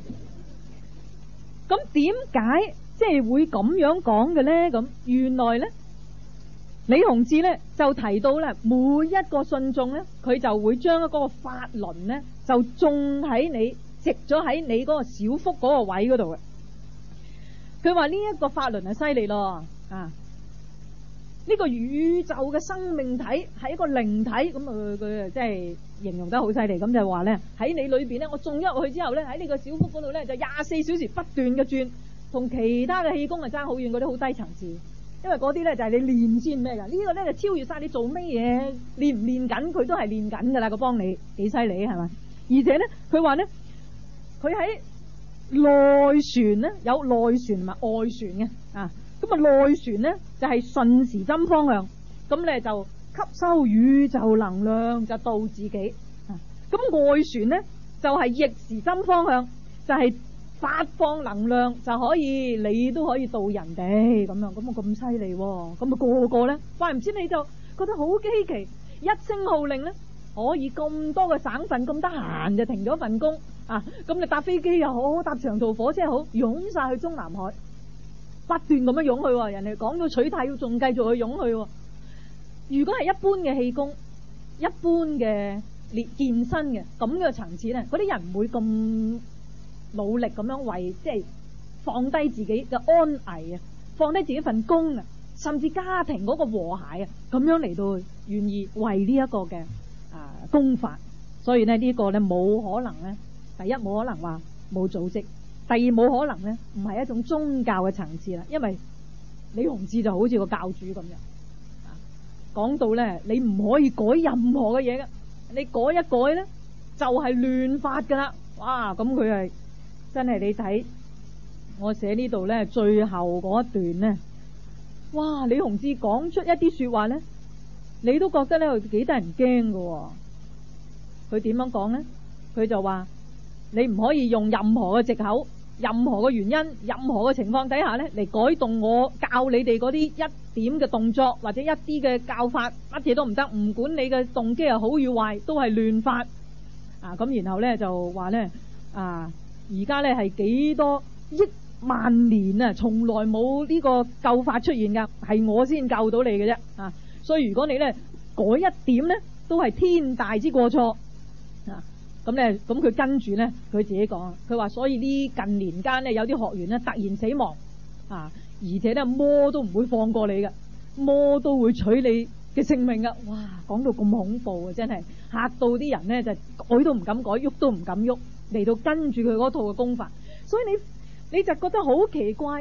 S1: 咁點解即係會咁樣講嘅咧？咁原來咧，李洪志咧就提到咧，每一個信眾咧，佢就會將嗰個法輪咧就種喺你，植咗喺你嗰個小腹嗰個位嗰度嘅。佢話呢一個法輪係犀利咯，呢個宇宙嘅生命體係一個靈體，咁佢即係形容得好犀利，咁就話咧喺你裏邊咧，我種咗入去之後咧，喺呢個小腹嗰度咧就24小時不斷嘅轉，同其他嘅氣功係爭好遠，嗰啲好低層次，因為嗰啲咧就係你練先咩噶，呢個咧就超越晒你做咩嘢，練唔練緊佢都係練緊噶啦，佢幫你幾犀利係咪？而且咧佢話咧，佢喺內旋咧有內旋同埋外旋嘅咁內旋咧就係順時針方向，咁咧就吸收宇宙能量就導自己咁外旋咧就係逆時針方向，就係發放能量就可以，你都可以導人哋咁樣，咁咁犀利喎，咁個個咧怪唔知你就覺得好稀奇，一聲號令咧可以咁多個省份咁得閒就停咗份工咁你搭飛機又好，搭長途火車又好，湧晒去中南海，不斷咁樣湧去，人哋講到取態要仲繼續去湧去。如果係一般嘅氣功、一般嘅健身嘅咁嘅層次咧，嗰啲人唔會咁努力咁樣為即係放低自己嘅安危放低自己份工甚至家庭嗰個和諧咁樣嚟到願意為呢一個嘅功法。所以呢呢個咧冇可能咧，第一冇可能話冇組織，第二冇可能咧唔係一種宗教嘅層次啦。因為李洪志就好似個教主咁樣講到咧，你唔可以改任何嘅嘢嘅，你改一改咧就係亂法噶啦。哇！咁佢係真係你睇我寫呢度咧最後嗰一段咧，哇！李洪志講出一啲說話咧，你都覺得咧佢幾得人驚噶。佢點樣講咧？佢就話你唔可以用任何嘅藉口、任何嘅原因、任何嘅情況底下咧嚟改動我教你哋嗰啲一點嘅動作或者一啲嘅教法，乜嘢都唔得，唔管你嘅動機係好與壞，都係亂法咁然後咧就話咧而家咧係幾多億萬年從來冇呢個救法出現噶，係我先救到你嘅啫所以如果你咧改一點咧，都係天大之過錯咁咧，咁佢跟住咧，佢自己講，佢話所以呢近年間咧，有啲學員咧突然死亡而且咧魔都唔會放過你嘅，魔都會取你嘅性命噶。哇，講到咁恐怖真係嚇到啲人咧就改都唔敢改，喐都唔敢喐，嚟到跟住佢嗰套嘅功法。所以你就覺得好奇怪，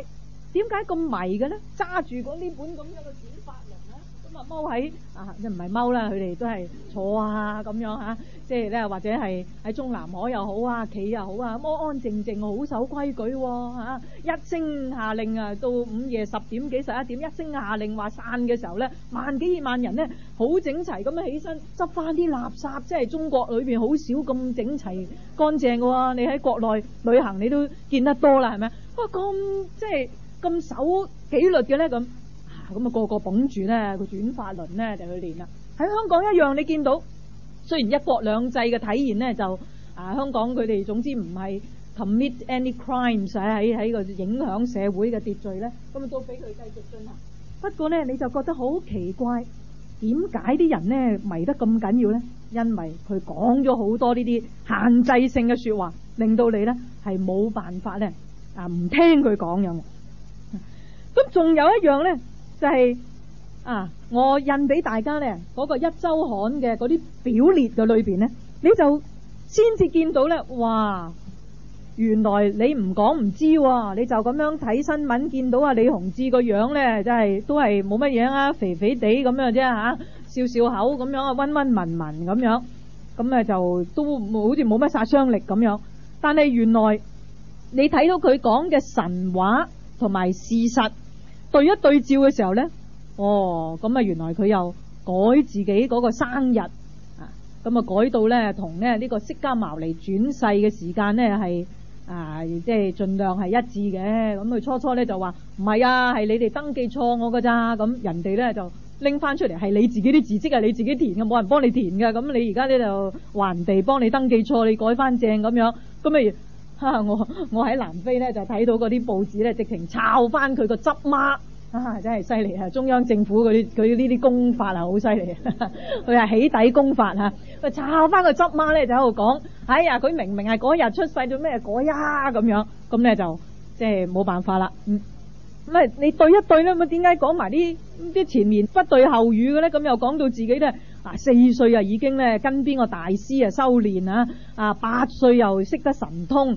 S1: 點解咁迷嘅咧？揸住嗰呢本咁樣嘅轉法輪啊，咁啊踎喺即唔係踎啦，佢哋都係坐啊咁樣嚇，即係咧或者係喺中南海又好啊，企又好啊，安安靜靜好守規矩喎，一聲下令啊，到午夜10點幾11點一聲下令話散嘅時候咧，萬幾萬人咧好整齊咁樣起身執翻啲垃圾，即係中國裏邊好少咁整齊乾淨嘅喎。你喺國內旅行你都見得多啦，係咪？哇，咁即係咁守紀律嘅咧咁啊，個個捧住咧個轉法輪咧就去練啦。喺香港一樣，你見到雖然一國兩制嘅體現咧就香港佢哋總之唔係 commit any crimes 喺個影響社會嘅秩序咧，咁都俾佢繼續進行。不過咧你就覺得好奇怪，點解啲人咧迷得咁緊要咧？因為佢講咗好多呢啲限制性嘅說話，令到你咧係冇辦法咧唔聽佢講樣。咁仲有一樣咧，就係我印俾大家咧嗰個一週刊嘅嗰啲表列嘅裏邊咧，你就先至見到咧，哇！原來你唔講唔知喎，你就咁樣睇新聞見到李洪志個樣咧，真係都係冇乜嘢啊，肥肥地咁樣啫嚇，笑笑口咁樣溫溫文文咁樣，咁咧就都好似冇乜殺傷力咁樣。但係原來你睇到佢講嘅神話同埋事實對一對照嘅時候咧，咁原來佢又改自己嗰個生日咁改到咧同咧呢個釋迦牟尼轉世嘅時間咧係即係盡量係一致嘅。咁佢初初咧就話唔係啊，係你哋登記錯我㗎咋。咁人哋咧就拎翻出嚟係你自己啲字跡係你自己填嘅，冇人幫你填嘅。咁你而家咧就話人哋幫你登記錯，你改翻正咁樣。咁咪我喺南非咧就睇到嗰啲報紙咧，直情抄翻佢個執媽真係犀利啊！中央政府佢呢啲功法好犀利，佢係起底功法佢抄翻個執媽咧就喺度講，哎呀佢明明係嗰日出世做咩改呀咁樣，咁咧就即係冇辦法啦。咁你對一對咧，咁點解講埋啲前言不對後語嘅咧？咁又講到自己咧4歲已經咧跟邊個大師修練8歲又識得神通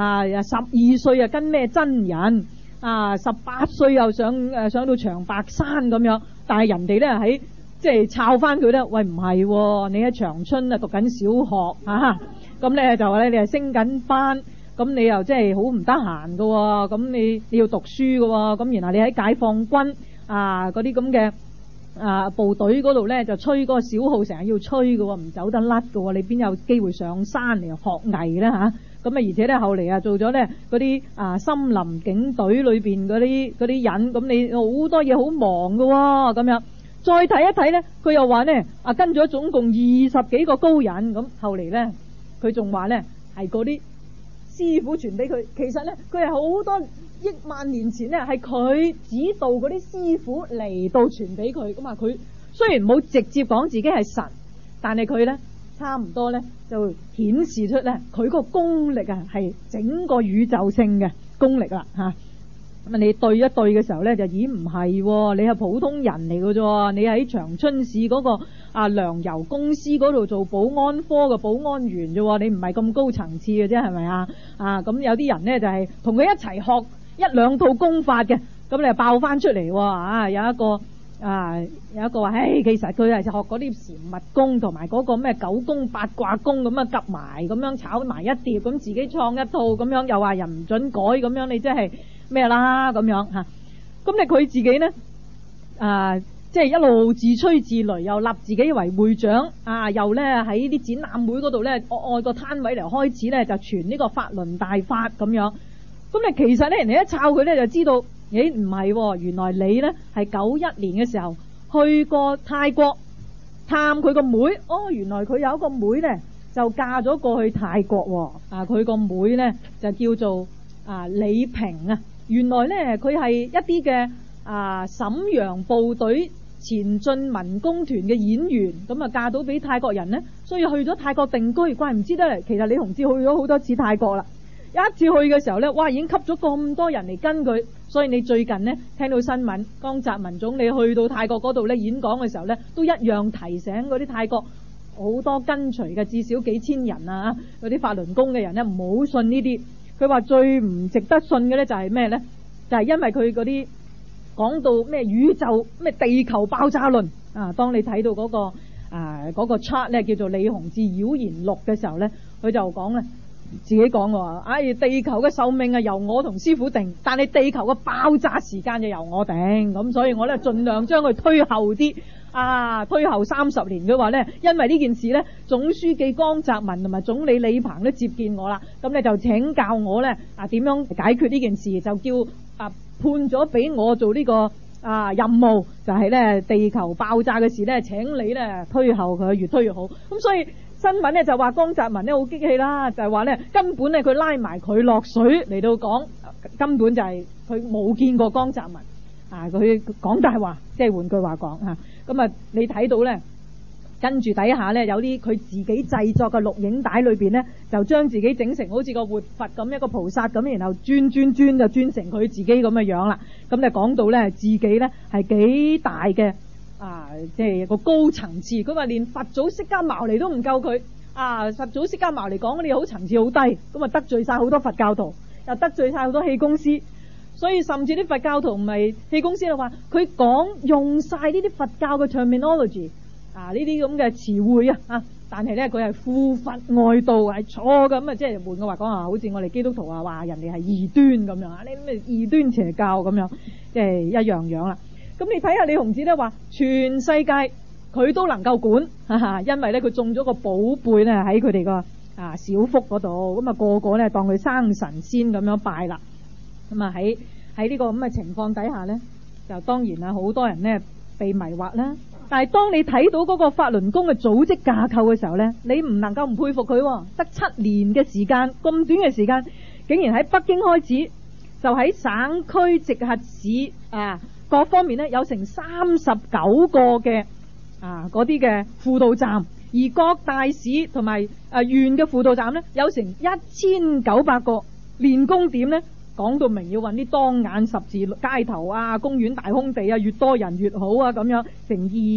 S1: 12歲跟咩真人18歲又上到長白山咁樣。但係人哋咧喺即係抄翻佢咧，喂唔係喎，你喺長春讀緊小學咁咧就咧你係升緊班，咁你又即係好唔得閒㗎喎，咁你要讀書㗎喎，咁然後你喺解放軍嗰啲咁嘅部隊嗰度咧就吹嗰個小號，成日要吹㗎喎，唔走得甩㗎喎，你邊有機會上山嚟學藝咧咁而且咧後嚟做咗咧嗰啲森林警隊裏邊嗰啲人，咁你好多嘢好忙㗎喎，咁樣再睇一睇咧，佢又話咧跟咗總共20幾個高人，咁後嚟咧佢仲話咧係嗰啲師傅傳俾佢，其實咧佢係好多億萬年前咧係佢指導嗰啲師傅嚟到傳俾佢。咁佢雖然冇直接講自己係神，但係佢咧差唔多咧就顯示出咧佢個功力係整個宇宙性嘅功力啦咁你對一對嘅時候咧就咦唔係喎，你係普通人嚟嘅啫，你喺長春市嗰個糧油公司嗰度做保安科嘅保安員啫，你唔係咁高層次嘅啫，係咪咁有啲人咧就係同佢一齊學1、2套功法嘅，咁你就爆翻出嚟有一個話其實佢係學嗰啲禪密功同埋嗰個咩9宮8卦功咁夾埋咁樣炒埋一碟，咁自己創一套咁樣，又話人唔准改咁樣，你真係咩啦咁樣咁你佢自己咧即係一路自吹自擂，又立自己為會長又咧喺啲展覽會嗰度咧按個攤位嚟開始咧就傳呢個法輪大法咁樣。咁你其實咧人哋一抄佢咧就知道，唔係喎，原來你咧係91年嘅時候去過泰國探佢個妹，原來佢有一個妹咧就嫁咗過去泰國喎，佢個妹咧就叫做李萍原來咧佢係一啲嘅瀋陽部隊前進民工團嘅演員，咁嫁到俾泰國人咧，所以去咗泰國定居。怪唔知得嚟，其實李洪志去咗好多次泰國啦。一次去嘅時候咧，哇已經吸咗咁多人嚟跟佢，所以你最近咧聽到新聞，江澤民總理去到泰國嗰度咧演講嘅時候咧，都一樣提醒嗰啲泰國好多跟隨嘅至少幾千人嗰啲法輪功嘅人咧，唔好信呢啲。佢話最唔值得信嘅咧就係咩咧？ 就係因為佢嗰啲講到咩宇宙咩地球爆炸論啊。當你睇到嗰個 chart 咧，叫做李洪志妖言錄嘅時候咧，佢就講咧，自己講話，地球嘅壽命由我同師傅定，但係地球嘅爆炸時間就由我定，咁所以我咧盡量將佢推後啲，推後30年嘅話咧，因為呢件事咧，總書記江澤民同埋總理李鵬都接見我啦，咁你就請教我咧點樣解決呢件事，就叫判咗俾我做呢個任務，就係咧地球爆炸嘅事咧，請你咧推後佢，越推越好。咁所以新聞咧就話江澤民咧好激氣啦，就係話咧根本咧佢拉埋佢落水嚟到講，根本就係佢冇見過江澤民佢講大話，即係換句話講咁啊，你睇到咧跟住底下咧有啲佢自己製作嘅錄影帶裏邊咧，就將自己整成好似個活佛咁，一個菩薩咁，然後轉就轉成佢自己咁嘅樣啦。咁就講到咧自己咧係幾大嘅即係個高層次。佢話連佛祖釋迦牟尼都唔夠佢佛祖釋迦牟尼講嗰啲好層次好低，咁啊得罪晒好多佛教徒，又得罪晒好多氣功師。所以甚至啲佛教徒唔係氣功師就話佢講用晒呢啲佛教嘅 terminology 呢啲咁嘅詞彙但係咧佢係附佛外道係錯嘅，咁即係換句話講好似我哋基督徒話人哋係異端咁樣呢啲咩異端邪教咁樣，即係一樣啦。咁你睇下李洪志咧話全世界佢都能夠管因為咧佢種咗個寶貝咧喺佢哋個小福嗰度，咁個個咧當佢生神仙咁樣拜啦。咁喺呢個咁嘅情況底下咧，就當然好多人咧被迷惑啦。但係當你睇到嗰個法輪功嘅組織架構嘅時候咧，你唔能夠唔佩服佢得7年嘅時間，咁短嘅時間，竟然喺北京開始，就喺省區直轄市各方面咧有成39個嘅嗰啲嘅輔導站，而各大市同埋縣嘅輔導站咧有成1900個練功點咧。講到明要揾啲當眼十字街頭公園大空地越多人越好咁樣，成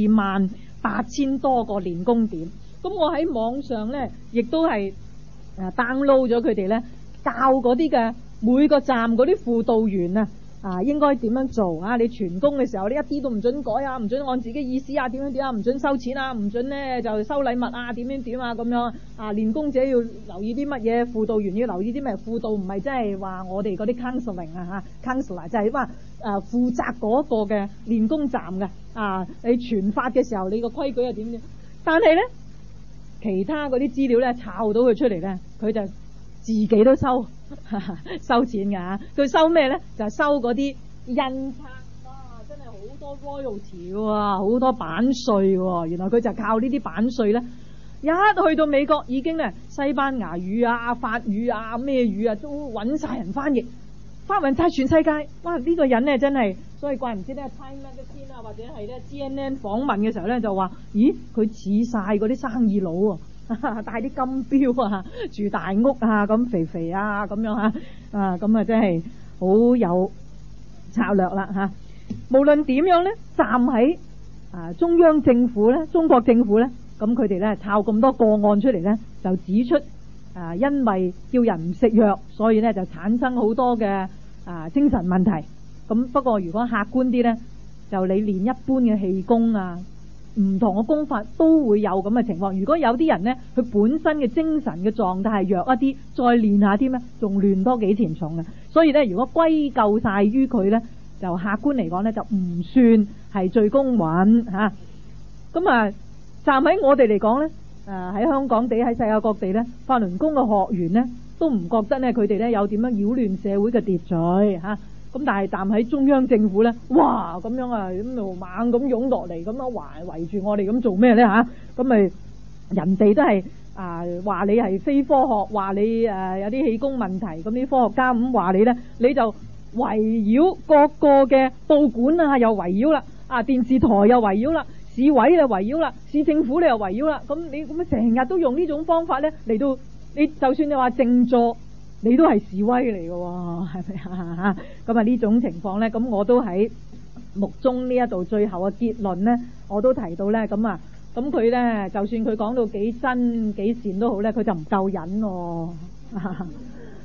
S1: 28000多個練功點。咁我喺網上咧，亦都係download 咗佢哋咧，教嗰啲嘅每個站嗰啲輔導員應該點樣做你傳功嘅時候呢，一啲都唔准改唔准按自己意思點樣唔准收錢唔准咧就收禮物點咁樣練功者要留意啲乜嘢，輔導員要留意啲咩？輔導唔係真係話我哋嗰啲 counseling counselor 就係話負責嗰個嘅練功站嘅你傳法嘅時候你個規矩係點樣？但係咧其他嗰啲資料咧抄到佢出嚟咧，佢就自己都收收錢㗎佢收咩咧？就係收嗰啲印刷真係好多 royalty 喎，好多版稅喎。原來佢就靠呢啲版稅咧，一去到美國已經咧西班牙語法語咩語都揾晒人翻譯，發勻晒全世界。哇！呢個人咧真係，所以怪唔知咧 Time Magazine 或者係咧 CNN 訪問嘅時候咧就話：咦，佢似晒嗰啲生意佬喎。帶啲金錶住大屋咁肥肥咁樣咁真係好有策略啦無論點樣咧，站喺中央政府咧，中國政府咧，咁佢哋咧抄咁多個案出嚟咧，就指出因為叫人唔食藥，所以咧就產生好多嘅精神問題。咁不過如果客觀啲咧，就你練一般嘅氣功唔同嘅功法都會有咁嘅情況。如果有啲人呢，佢本身嘅精神嘅狀態係弱一啲，再練下添呢，仲亂多幾錢重嘅。所以呢，如果歸咎晒於佢呢，就客觀嚟講呢，就唔算係最公允嚇。咁站喺我哋嚟講呢，喺香港地，喺世界各地呢，法輪功嘅學員呢，都唔覺得呢，佢哋呢有點樣擾亂社會嘅秩序嚇。咁但係站喺中央政府咧，哇咁樣咁就猛咁湧落嚟，咁樣圍住我哋咁做咩咧嚇？咁咪人哋都係話你係非科學，話你有啲氣功問題，咁啲科學家咁話你咧，你就圍繞各個嘅報館又圍繞啦，電視台又圍繞啦，市委又圍繞啦，市政府你又圍繞啦，咁你咁成日都用呢種方法咧嚟到，你就算你話靜坐，你都係示威嚟嘅喎，係咪咁呢種情況咧，咁我都喺目中呢一度最後嘅結論咧，我都提到咧，咁佢咧就算佢講到幾真幾善都好咧，佢就唔夠癮喎。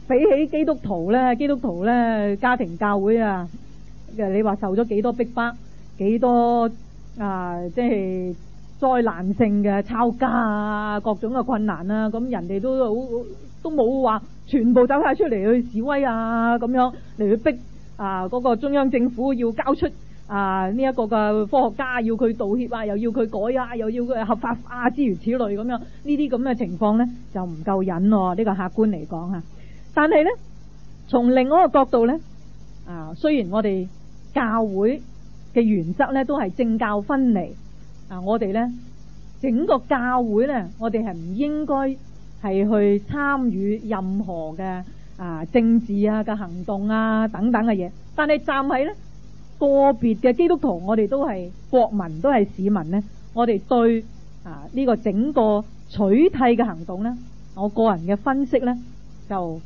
S1: 比起基督徒咧家庭教會啊，你話受咗幾多逼迫，幾多即係災難性嘅抄家啊，各種嘅困難啊，咁人哋都冇話全部走晒出嚟去示威啊，咁樣嚟去逼嗰個中央政府要交出呢一個嘅科學家，要佢道歉啊，又要佢改啊，又要佢合法化諸如此類咁樣，呢啲咁嘅情況咧就唔夠忍喎，呢個客觀嚟講嚇。但係咧，從另外一個角度咧，雖然我哋教會嘅原則咧都係政教分離，我哋咧整個教會咧，我哋係唔應該係去參與任何嘅政治嘅行動等等嘅嘢。但係站喺咧個別嘅基督徒，我哋都係國民，都係市民咧，我哋對呢個整個取締嘅行動咧，我個人嘅分析咧就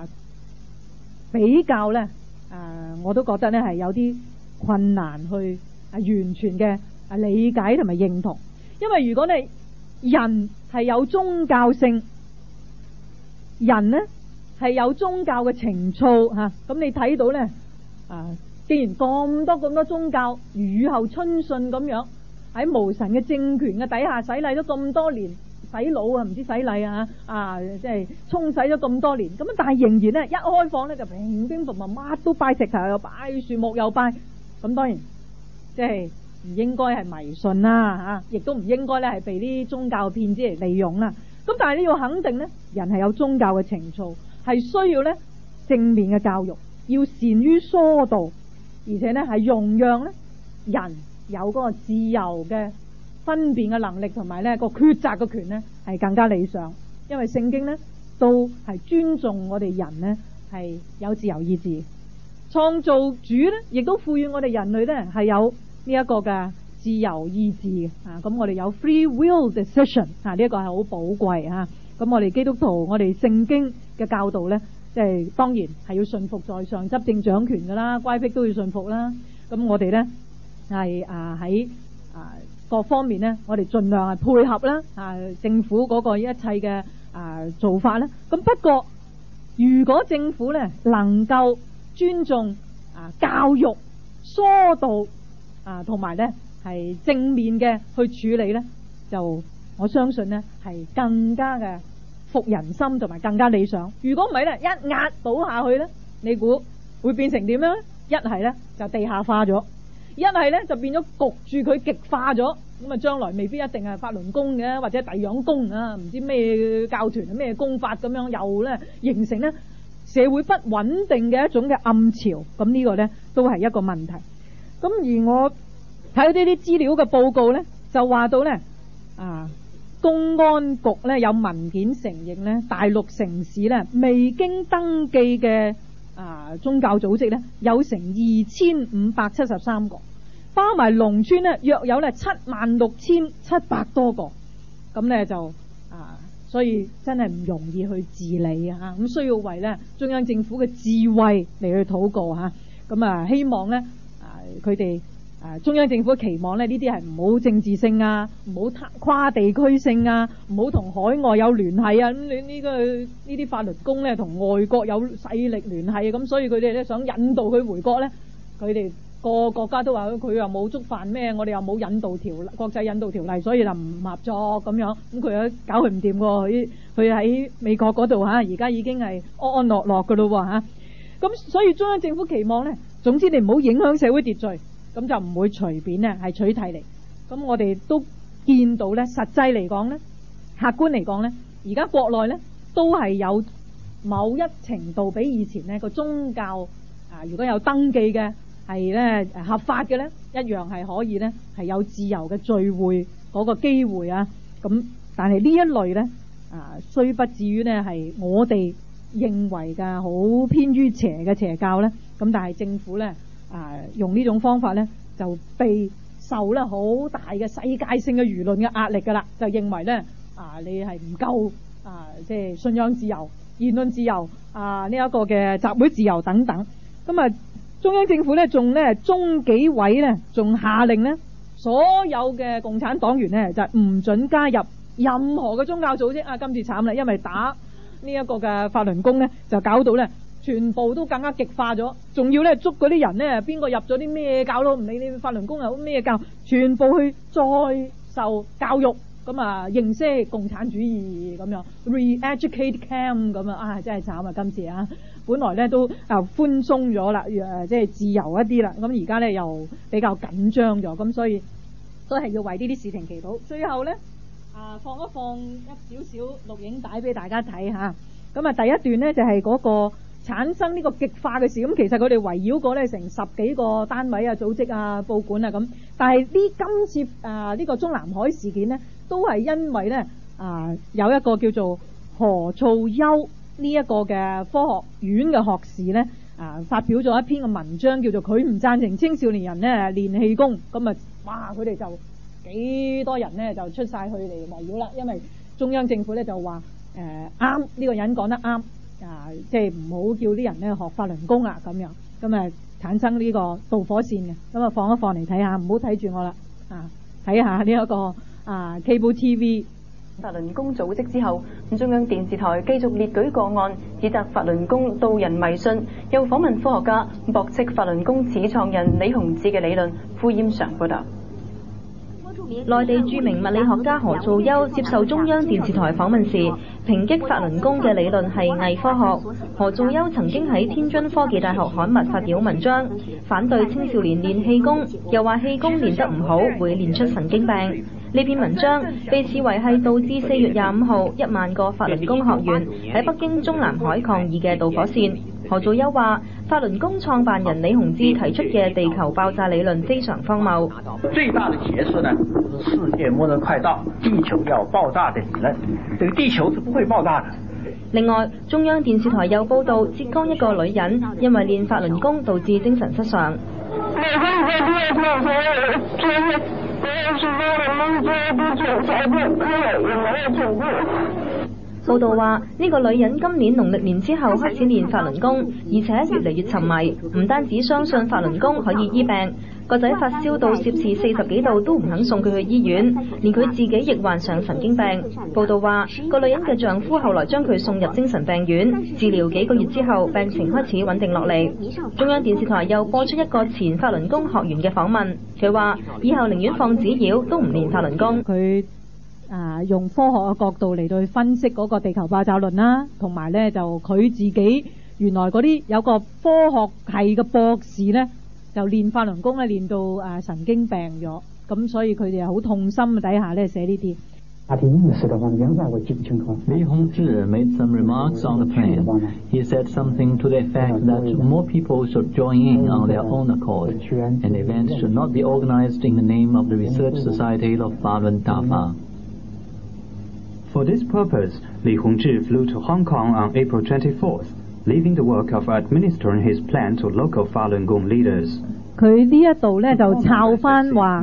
S1: 比較咧我都覺得咧係有啲困難去完全嘅理解同埋認同。因為如果你人係有宗教性，人呢係有宗教嘅情操咁你睇到咧既然咁多宗教如雨後春筍咁樣喺無神嘅政權嘅底下洗禮咗咁多年，洗腦唔知洗禮即係沖洗咗咁多年，咁但係仍然咧一開放咧就平平復復乜都拜石頭又拜樹木又拜，咁當然即係唔應該係迷信啦亦都唔應該咧係被啲宗教騙子嚟利用啦。咁但係你要肯定咧，人係有宗教嘅情操，係需要咧正面嘅教育，要善於疏導，而且咧係容讓咧人有嗰個自由嘅分辨嘅能力，同埋咧個抉擇嘅權咧係更加理想。因為聖經咧都係尊重我哋人咧係有自由意志，創造主咧亦都賦予我哋人類咧係有呢一個嘅自由意志嘅咁我哋有 free will decision 呢一個係好寶貴咁我哋基督徒，我哋聖經嘅教導咧，即係當然係要順服在上執政掌權噶啦，乖僻都要順服啦。咁我哋咧係喺各方面咧，我哋盡量係配合啦政府嗰個一切嘅做法咧。咁不過如果政府咧能夠尊重教育、疏導同埋咧係正面嘅去處理咧，就我相信咧係更加嘅服人心同埋更加理想。如果唔係咧，一壓倒下去咧，你估會變成點樣咧？一係咧就地下化咗，一係咧就變咗焗住佢極化咗。咁將來未必一定係法輪功嘅，或者弟仰功唔知咩教團咩功法咁樣，又咧形成咧社會不穩定嘅一種嘅暗潮。咁呢個咧都係一個問題。咁而我睇呢啲資料嘅報告咧，就話到咧公安局咧有文件承認咧，大陸城市咧未經登記嘅宗教組織咧有成2573個，包埋農村咧約有咧76700多個。咁咧就所以真係唔容易去治理咁需要為咧中央政府嘅智慧嚟去禱告咁希望咧佢哋中央政府期望咧呢啲係唔好政治性唔好跨地區性唔好同海外有聯繫咁你呢啲法律公咧同外國有勢力聯繫咁，所以佢哋咧想引導佢回國咧，佢哋個國家都話佢又冇觸犯咩，我哋又冇引導條例，國際引導條例，所以就唔合作咁樣。咁佢又搞佢唔掂喎，佢喺美國嗰度而家已經係安安樂樂噶咯喎咁所以中央政府期望咧，總之你唔好影響社會秩序。咁就唔會隨便咧係取締嚟。咁我哋都見到咧，實際嚟講咧，客觀嚟講咧，而家國內咧都係有某一程度比以前呢個宗教如果有登記嘅係咧合法嘅咧，一樣係可以咧係有自由嘅聚會嗰個機會咁但係呢一類咧雖不至於咧係我哋認為嘅好偏於邪嘅邪教咧，咁但係政府咧用呢種方法咧，就被受咧好大嘅世界性嘅輿論嘅壓力噶啦，就認為咧你係唔夠即係信仰自由、言論自由呢一個嘅集會自由等等。咁中央政府咧仲咧中紀委咧仲下令咧，所有嘅共產黨員咧就唔准加入任何嘅宗教組織。今次慘啦，因為呢一個嘅法輪功咧，就搞到咧全部都更加極化咗，仲要咧捉嗰啲人咧，邊個入咗啲咩教都唔理，你法輪功又咩教，全部去再受教育，咁啊認識共產主義咁樣 re-educate camp 咁啊，真係慘啊！今次啊，本來咧都寬鬆咗啦，即係自由一啲啦，咁而家咧又比較緊張咗，咁所以都係要為呢啲事情祈禱。最後咧放一放一少少錄影帶俾大家睇下。咁啊第一段咧就係嗰個產生呢個極化嘅事，咁其實佢哋圍繞過咧成10幾個單位啊、組織啊、報館啊咁，但係今次呢個中南海事件咧，都係因為咧有一個叫做何素優呢一個嘅科學院嘅學士咧發表咗一篇嘅文章，叫做佢唔贊成青少年人咧練氣功，咁啊哇佢哋就幾多人咧就出晒去嚟圍繞啦，因為中央政府咧就話啱呢個人講得啱即係唔好叫啲人咧學法輪功啊咁樣，咁啊產生呢個導火線嘅，咁啊放一放嚟睇下，唔好睇住我啦睇下呢一個Cable TV
S2: 法輪功組織之後，中央電視台繼續列舉個案，指責法輪功導人迷信，又訪問科學家駁斥法輪功始創人李洪志嘅理論。傅艷常報道。
S3: 內地著名物理學家何素優接受中央電視台訪問時，抨擊法輪功嘅理論係偽科學。何素優曾經喺天津科技大學刊物發表文章，反對青少年練氣功，又話氣功練得唔好會練出神經病。呢篇文章被視為係導致4月25號1萬個法輪功學員喺北京中南海抗議嘅導火線。何素優話：法輪功創辦人李洪志提出嘅地球爆炸理論非常荒謬。
S4: 最大的解釋呢，是世界末日快到，地球要爆炸的理論。這個地球是不會爆炸的。
S3: 另外，中央電視台又報道，浙江一個女人因為練法輪功導致精神失常。報道話，呢個女人今年農曆年之後開始練法輪功，而且越嚟越沉迷，唔單止相信法輪功可以醫病，個仔發燒到攝氏40幾度都唔肯送佢去醫院，連佢自己亦患上神經病。報道話，個女人嘅丈夫後來將佢送入精神病院治療，幾個月之後病情開始穩定落嚟。中央電視台又播出一個前法輪功學員嘅訪問，佢話以後寧願放紙鷂都唔練法輪功。
S1: 佢用科學嘅角度嚟到去分析嗰個地球爆炸論啦，同埋咧就佢自己原來嗰啲有個科學系嘅博士咧，就練法輪功咧練到神經病咗，咁所以佢哋好痛心底下咧寫呢啲。
S5: 李洪志made some remarks on the plan. He said something to the effect that more people should join in on their own accord. An event should not be organized in the name of the Research Society of Falun Dafa.
S6: For this purpose, Li Hongzhi flew to Hong Kong on April 24th, leaving the work of administering his plan to local Falun Gong leaders.
S1: 佢呢一度咧就抄翻話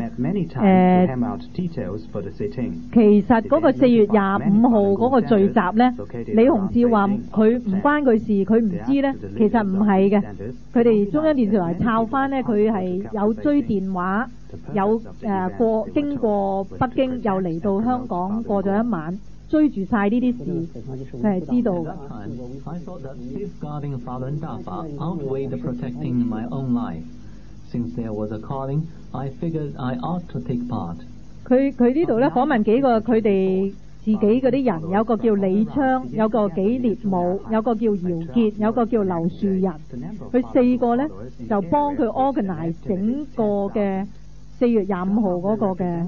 S1: 其實嗰個4月25號嗰個聚集咧，李洪志話佢唔關佢事，佢唔知咧，其實唔係嘅。佢哋中央電視台抄翻咧，佢係有追電話，有經過北京，又嚟到香港過咗一晚，追住晒呢啲事，佢係知道嘅。Since there was a calling, I figured I ought to take part. 佢呢度咧訪問幾個佢哋自己嗰啲人，有個叫李昌，有個紀烈武，有個叫姚傑，有個叫劉樹仁。佢4個咧就幫佢 organize 整個嘅4月25號嗰個嘅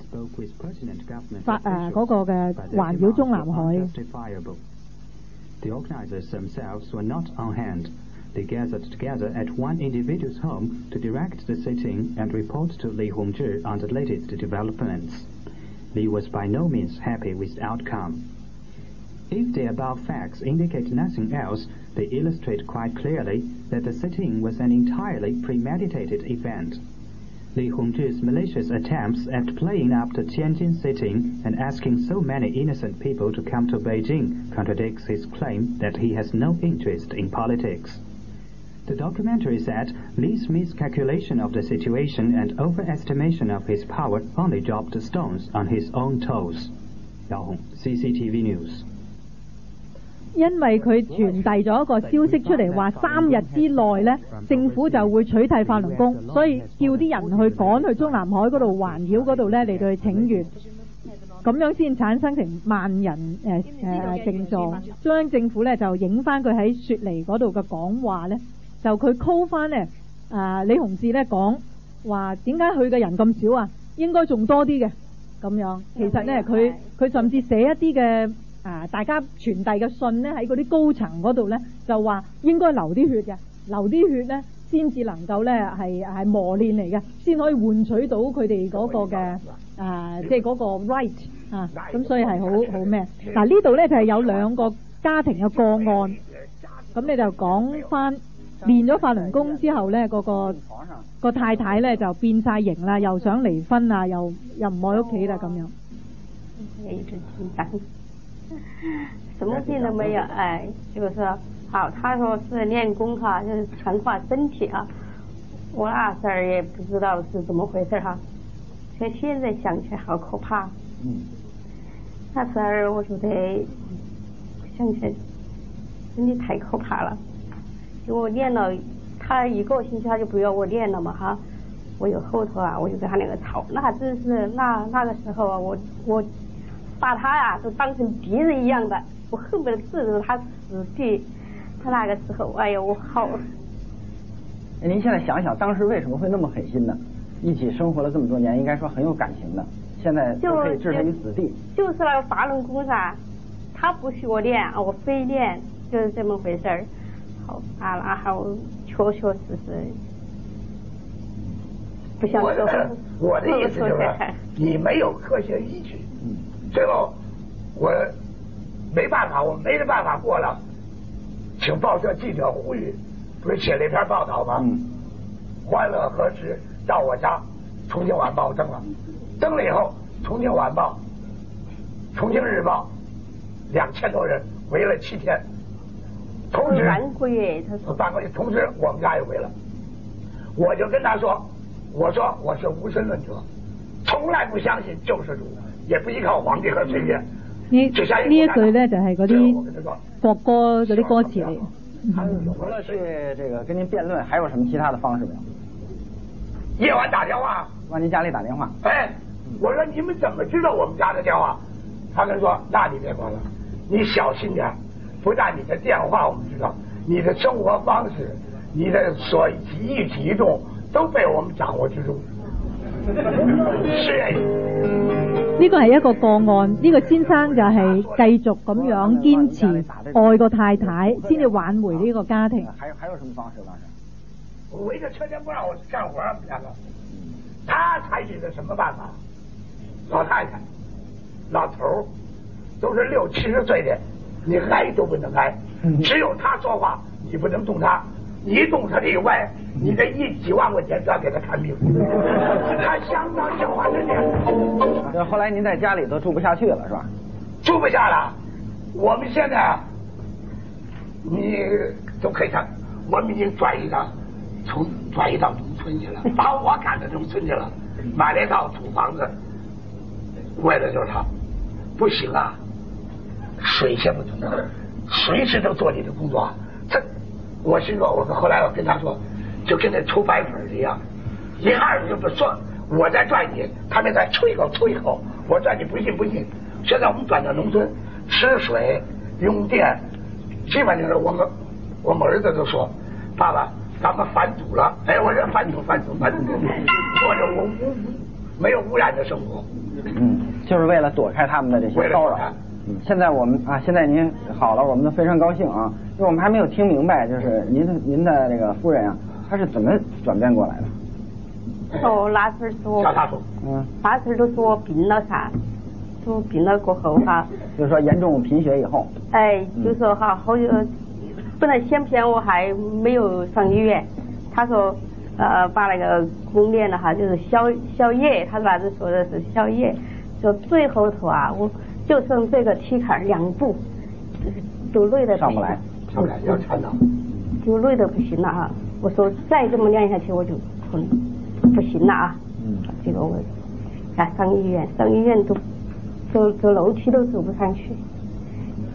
S1: 嗰個嘅環繞中南海。
S6: The organizers themselves were not on hand. They gathered together at one individual's home to direct the sitting and report to Li Hongzhi on the latest developments. Li was by no means happy with the outcome. If the above facts indicate nothing else, they illustrate quite clearly that the sitting was an entirely premeditated event. Li Hongzhi's malicious attempts at playing up the Tianjin sitting and asking so many innocent people to come to Beijing contradicts his claim that he has no interest in politics. The documentary said Li's miscalculation of the situation and overestimation of his power only dropped stones on his own toes. Yao Hong, CCTV News.
S1: 因為佢傳遞咗一個消息出嚟，話3日之內呢，政府就會取締法輪功，所以叫啲人去趕去中南海嗰度環繞嗰度呢嚟到去請願，咁樣先產生成萬人靜坐。中央政府呢就影翻佢喺雪梨嗰度嘅講話呢，就佢 call 翻呢李洪志呢講話點解去嘅人咁少啊？應該仲多啲嘅咁樣。其實呢，佢甚至寫一啲嘅大家傳遞嘅信呢，喺嗰啲高層嗰度呢，就話應該流啲血嘅，流啲血呢先至能夠呢係磨練嚟嘅，先可以換取到佢哋嗰個嘅即係嗰個 right 咁所以係好咩？嗱呢度呢就係有2個家庭嘅個案，咁你就講翻練咗法輪功之後呢，個太太呢就變晒形啦，又想離婚啊，又唔愛屋企啦咁樣。
S7: 什麼病都沒有，哎，就是好，他說是練功哈，就是強化身體啊，我那時候也不知道是怎麼回事哈，所以現在想起來好可怕。那時候我覺得想起來真的太可怕了，就我練了，他1個星期他就不要我練了嘛哈，我有後頭啊，我就跟他2個吵，那真是那個時候啊，我把他呀都當成敵人一樣的，我恨不得治着他死地。他那個時候，哎呦，我好。
S8: 您現在想想，當時為什麼會那麼狠心呢？一起生活了這麼多年，應該說很有感情的，現在都可以置他於死地。
S7: 就是那個法輪功噻，他不許我練，我非練，就是這麼回事兒。好，然後確實不想說。
S9: 我的意思就是，你沒有科學依據。最後我沒辦法，我沒得辦法過了，請報社記者呼籲，不是寫了一篇報道嗎？歡樂何時到我家，重慶晚報登了，登了以後，重慶晚報、重慶日報2000多人圍了7天，同時
S7: 半個月，
S9: 同時我們家也圍了，我就跟他說，我說我是無神論者，從來不相信救世主，也不依靠皇帝和歲月。
S1: 呢一句呢就係嗰啲國歌嗰啲歌詞嚟。
S8: 除了去這個跟您辯論，還有什麼其他的方式沒有？
S9: 夜晚打電話，
S8: 往您家裏打電話。
S9: 哎，我說你們怎麼知道我們家的電話？他們說那你別管了，你小心點，不但你的電話我們知道，你的生活方式，你的所一舉一動都被我們掌握之中。
S1: 呢個係一個個案，呢個先生就係繼續咁樣堅持愛個太太，先至挽回呢個家庭。
S8: 還有什麼方式？當時
S9: 我圍着車間不讓我幹活，他採取的什麼辦法？老太太、老頭都是60、70歲的，你挨都不能挨，只有他說話，你不能動他，你一動他例外，你得幾萬塊錢都要給他看病。他相當狡猾的人。
S8: 後來您在家裏都住不下去了，是吧？
S9: 住不下了。我們現在你都可以看，我們已經轉移到農村去了，把我趕到農村去了，買了一套土房子，為了就是他，不行啊，水泄不通，隨時都做你的工作。我心說，後來我跟他說，就跟那抽白粉一樣，一下子就不說，我在轉你，他們在抽一口，我轉你不信。現在我們轉到農村，吃水用電，基本就是我們兒子都說，爸爸，咱們反祖了。哎，我說反祖，過着沒有污染的生活。
S8: 就是為了躲開他們的這些騷擾。現在我們現在您好了，我們都非常高興啊，因為我們還沒有聽明白，就是您的這個夫人啊，她是怎麼轉變過來的？
S7: 那時候那時候都說病了噻，說病了過後哈，
S8: 就是說嚴重貧血以後，
S7: 哎，就說哈，後本來先前我還沒有上醫院，他說把那個功練了哈，就是宵夜，他那時說的是宵夜，就最後頭啊，我就剩這個梯坎2步，都累得
S9: 上不來，要撐到，
S7: 就累得不行了哈。我說再這麼練下去我就不行了啊。這個我上醫院走樓梯都走不上去。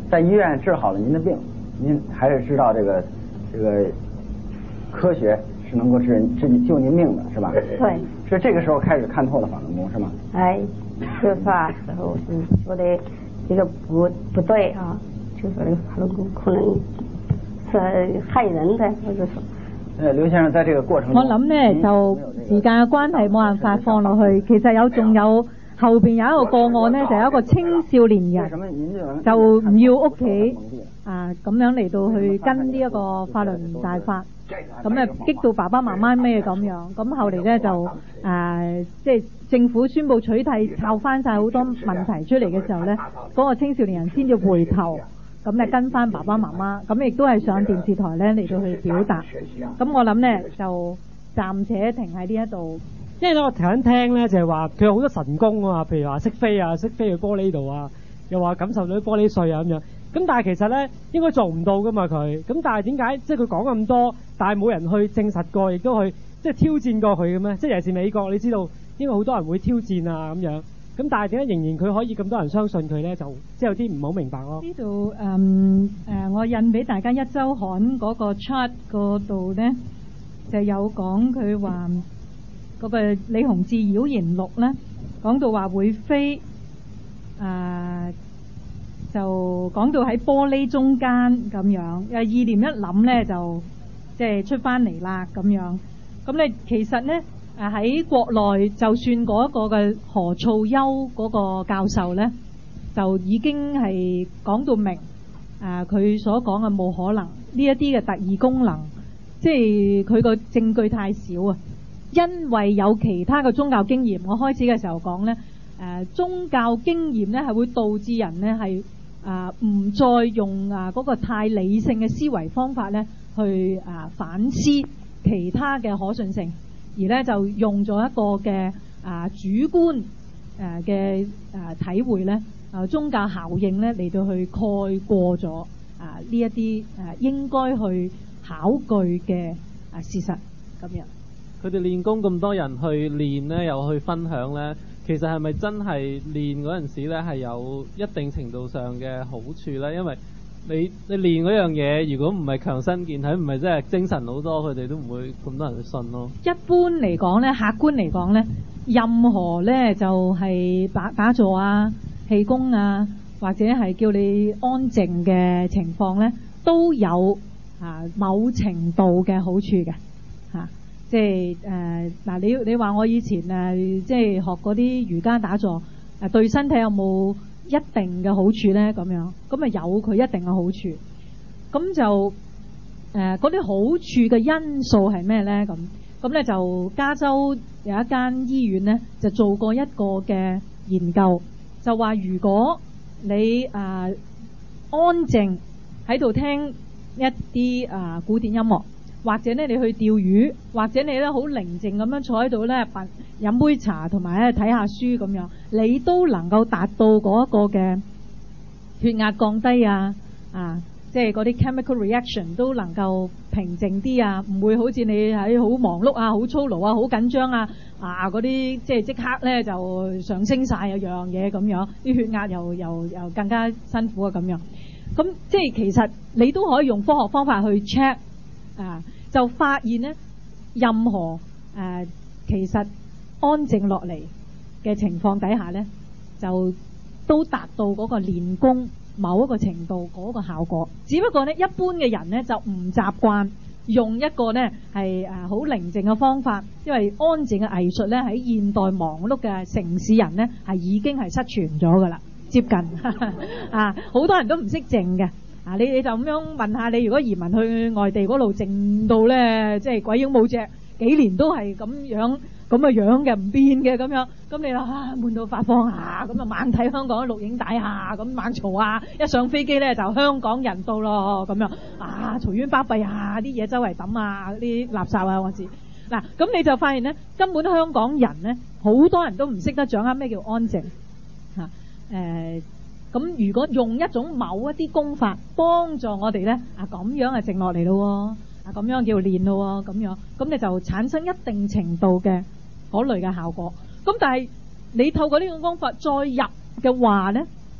S8: 在医院治好了您的病，您还是知道这个科学是能够救您命的，是吧？
S7: 对。
S8: 是这个时候开始看透了法轮功，是吗？
S7: 哎，就是那时候是觉得这个不对啊，就说这个法轮功可能是害人的，或者說。
S8: 劉先生在這個過程中，
S1: 我諗呢就時間嘅關係冇辦法放落去。其實仲有後邊有一個個案呢，就有一個青少年人就唔要屋企咁樣嚟到去跟呢一個法輪大法，咁激到爸爸媽媽咩咁樣。咁後嚟呢就即係政府宣布取締，抄翻晒好多問題出嚟嘅時候呢，嗰個青少年人先至回頭。咁跟翻爸爸媽媽，咁亦都係上電視台咧嚟到去表達。咁我諗咧就暫且停喺呢一度。
S10: 因為咧我頭先聽咧就係話佢有好多神功啊，譬如話識飛去玻璃度啊，又話感受到啲玻璃碎啊咁樣。咁但係其實咧應該做唔到噶嘛佢。咁但係點解即係佢講咁多，但係冇人去證實過，亦都去即係挑戰過佢嘅咩？即係尤其是美國，你知道應該好多人會挑戰啊咁樣。咁但係點解仍然佢可以咁多人相信佢咧？就即係有啲唔好明白咯。
S1: 呢度我印俾大家一週刊嗰個 chart 嗰度咧，就有講佢話嗰個李洪志妖言錄咧，講到話會飛就講到喺玻璃中間咁樣，意念一諗咧就即係出翻嚟啦咁樣。咁咧其實咧。喺國內，就算嗰一個嘅何措優嗰個教授咧，就已經係講到明，佢所講嘅冇可能呢一啲嘅特異功能，即係佢個證據太少啊。因為有其他嘅宗教經驗，我開始嘅時候講咧，宗教經驗咧係會導致人咧係唔再用嗰個太理性嘅思維方法咧去反思其他嘅可信性。而咧就用咗一個嘅主觀嘅體會咧，宗教效應咧嚟到去蓋過咗呢一啲應該去考據嘅事實咁樣。
S11: 佢哋練功咁多人去練咧，又去分享咧，其實係咪真係練嗰陣時咧係有一定程度上嘅好處咧？因為你練嗰樣嘢，如果唔係強身健體，唔係真係精神好多，佢哋都唔會咁多人去信咯。一般嚟講咧，客觀嚟講咧，任何咧就係打坐啊、氣功啊，或者係叫你安靜嘅情況咧，都有某程度嘅好處嘅嚇。即係你話我以前即係學嗰啲瑜伽打坐，對身體有冇一定嘅好處咧？咁樣咁有佢一定嘅好處。咁就嗰啲好處嘅因素係咩咧？咁咧就加州有一間醫院咧就做過一個嘅研究，就話如果你安靜喺度聽一啲古典音樂，或者咧你去釣魚，或者你咧好寧靜咁樣坐喺度咧飲杯茶同埋咧睇下書咁樣，你都能夠達到嗰一個嘅血壓降低即係嗰啲 chemical reaction 都能夠平靜啲唔會好似你喺好忙碌好粗勞好緊張嗰啲即刻咧就上升晒樣樣嘢咁樣，啲血壓又更加辛苦咁樣。咁即係其實你都可以用科學方法去 check 就發現咧，任何其實安靜落嚟嘅情況底下咧，就都達到嗰個練功某一個程度嗰個效果。只不過咧，一般嘅人咧就唔習慣用一個咧係好寧靜嘅方法，因為安靜嘅藝術咧喺現代忙碌嘅城市人咧係已經係失傳咗㗎啦，接近好多人都唔識靜嘅。你就咁樣問下你，如果移民去外地嗰度靜到咧，即係鬼影冇隻，幾年都係咁樣咁嘅樣嘅，唔變嘅咁樣，咁你話悶到發慌咁猛睇香港錄影帶咁猛嘈一上飛機咧就香港人到咯咁樣嘈冤巴閉啲嘢周圍抌啲垃圾我知嗱，咁你就發現咧，根本香港人咧好多人都唔識得掌握咩叫安靜咁如果用一種某一啲功法幫助我哋咧咁樣靜落嚟咯咁樣叫練咯咁樣，咁你就產生一定程度嘅嗰類嘅效果。咁但係你透過呢種方法再入嘅話咧，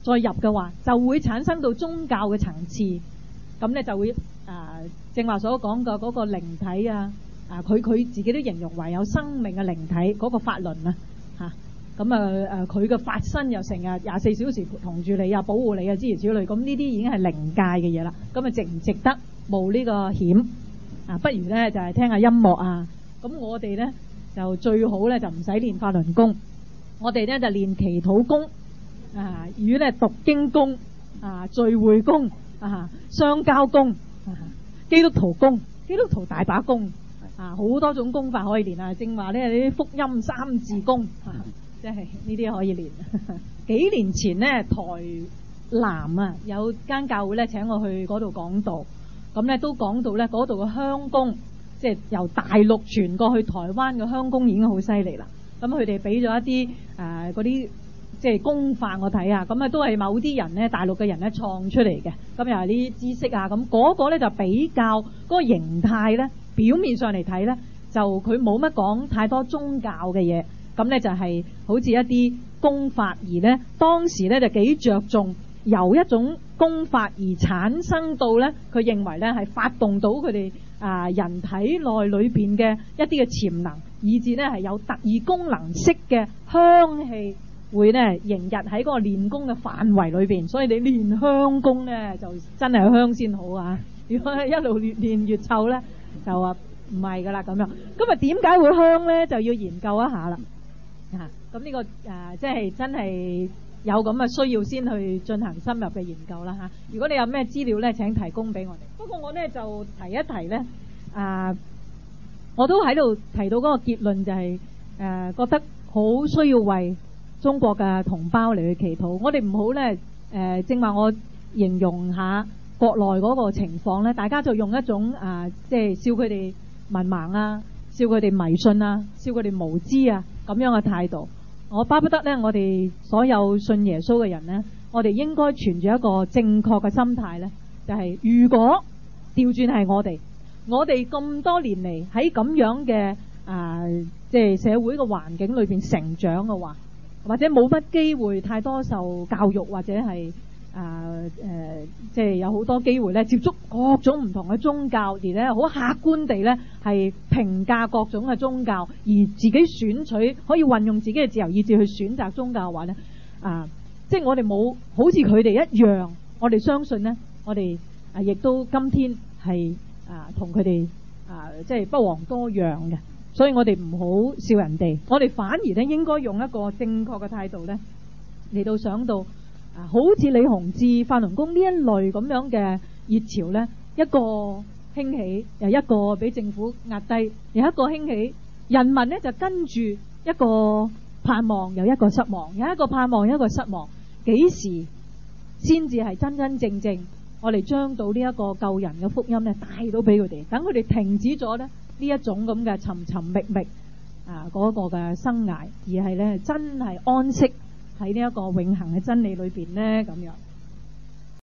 S1: 再入嘅話，就會產生到宗教嘅層次，咁咧就會正話所講嘅嗰個靈體啊，佢自己都形容為有生命嘅靈體嗰個法輪啊，咁佢嘅法身又成日24小時同住你啊，保護你啊，諸如此類，咁呢啲已經係靈界嘅嘢啦。咁值唔值得冒呢個險啊？不如咧就係聽下音樂啊。咁我哋咧就最好咧就唔使練法輪功，我哋咧就練祈禱功與咧讀經功聚會功相交功基督徒功，基督徒大把功好多種功法可以練啊。正話咧啲福音三字功即係呢啲可以練。幾年前咧台南有間教會咧請我去嗰度講道，咁咧都講到咧嗰度嘅香功，即係由大陸傳過去台灣嘅香功已經好犀利啦。咁佢哋俾咗一啲嗰啲即係功法我睇下，咁都係某啲人咧大陸嘅人咧創出嚟嘅。咁又係啲知識咁嗰個咧就比較嗰個形態咧，表面上嚟睇咧就佢冇乜講太多宗教嘅嘢。咁咧就係好似一啲功法，而咧當時咧就幾着重由一種功法而產生到咧，佢認為咧係發動到佢哋人體內裏邊嘅一啲嘅潛能，以至咧係有特異功能式嘅香氣會咧迎入喺嗰個練功嘅範圍裏邊。所以你練香功咧就真係香先好啊！如果一路越練越臭咧，就話唔係噶啦咁樣。咁點解會香咧？就要研究一下啦。咁呢個即係真係有咁嘅需要先去進行深入嘅研究啦。如果你有咩資料咧，請提供俾我哋。不過我咧就提一提咧，我都喺度提到嗰個結論就係覺得好需要為中國嘅同胞嚟去祈禱。我哋唔好咧正話我形容下國內嗰個情況咧，大家就用一種即係笑佢哋文盲啊，笑佢哋迷信啊，笑佢哋無知啊咁樣嘅態度。我巴不得咧，我哋所有信耶穌嘅人咧，我哋應該存住一個正確嘅心態咧，就係如果調轉係我哋咁多年嚟喺咁樣嘅即係社會嘅環境裏邊成長嘅話，或者冇乜機會太多受教育，或者係即係有好多機會咧接觸各種唔同嘅宗教，而咧好客觀地咧係評價各種嘅宗教，而自己選取可以運用自己嘅自由意志去選擇宗教嘅話咧，即係我哋冇好似佢哋一樣，我哋相信咧，我哋亦都今天係同佢哋即係不遑多讓嘅。所以我哋唔好笑人哋，我哋反而咧應該用一個正確嘅態度咧嚟到想到好似李洪志、法輪功呢一類咁樣嘅熱潮咧，一個興起，又一個俾政府壓低，又一個興起，人民咧就跟住一個盼望，又一個失望，有一個盼望，一個失望。幾時先至係真真正正我哋將到呢一個救人嘅福音咧帶到俾佢哋，等佢哋停止咗咧呢一種咁嘅尋尋覓覓嗰個嘅生涯，而係咧真係安息喺呢一個永恆嘅真理裏邊咧咁樣。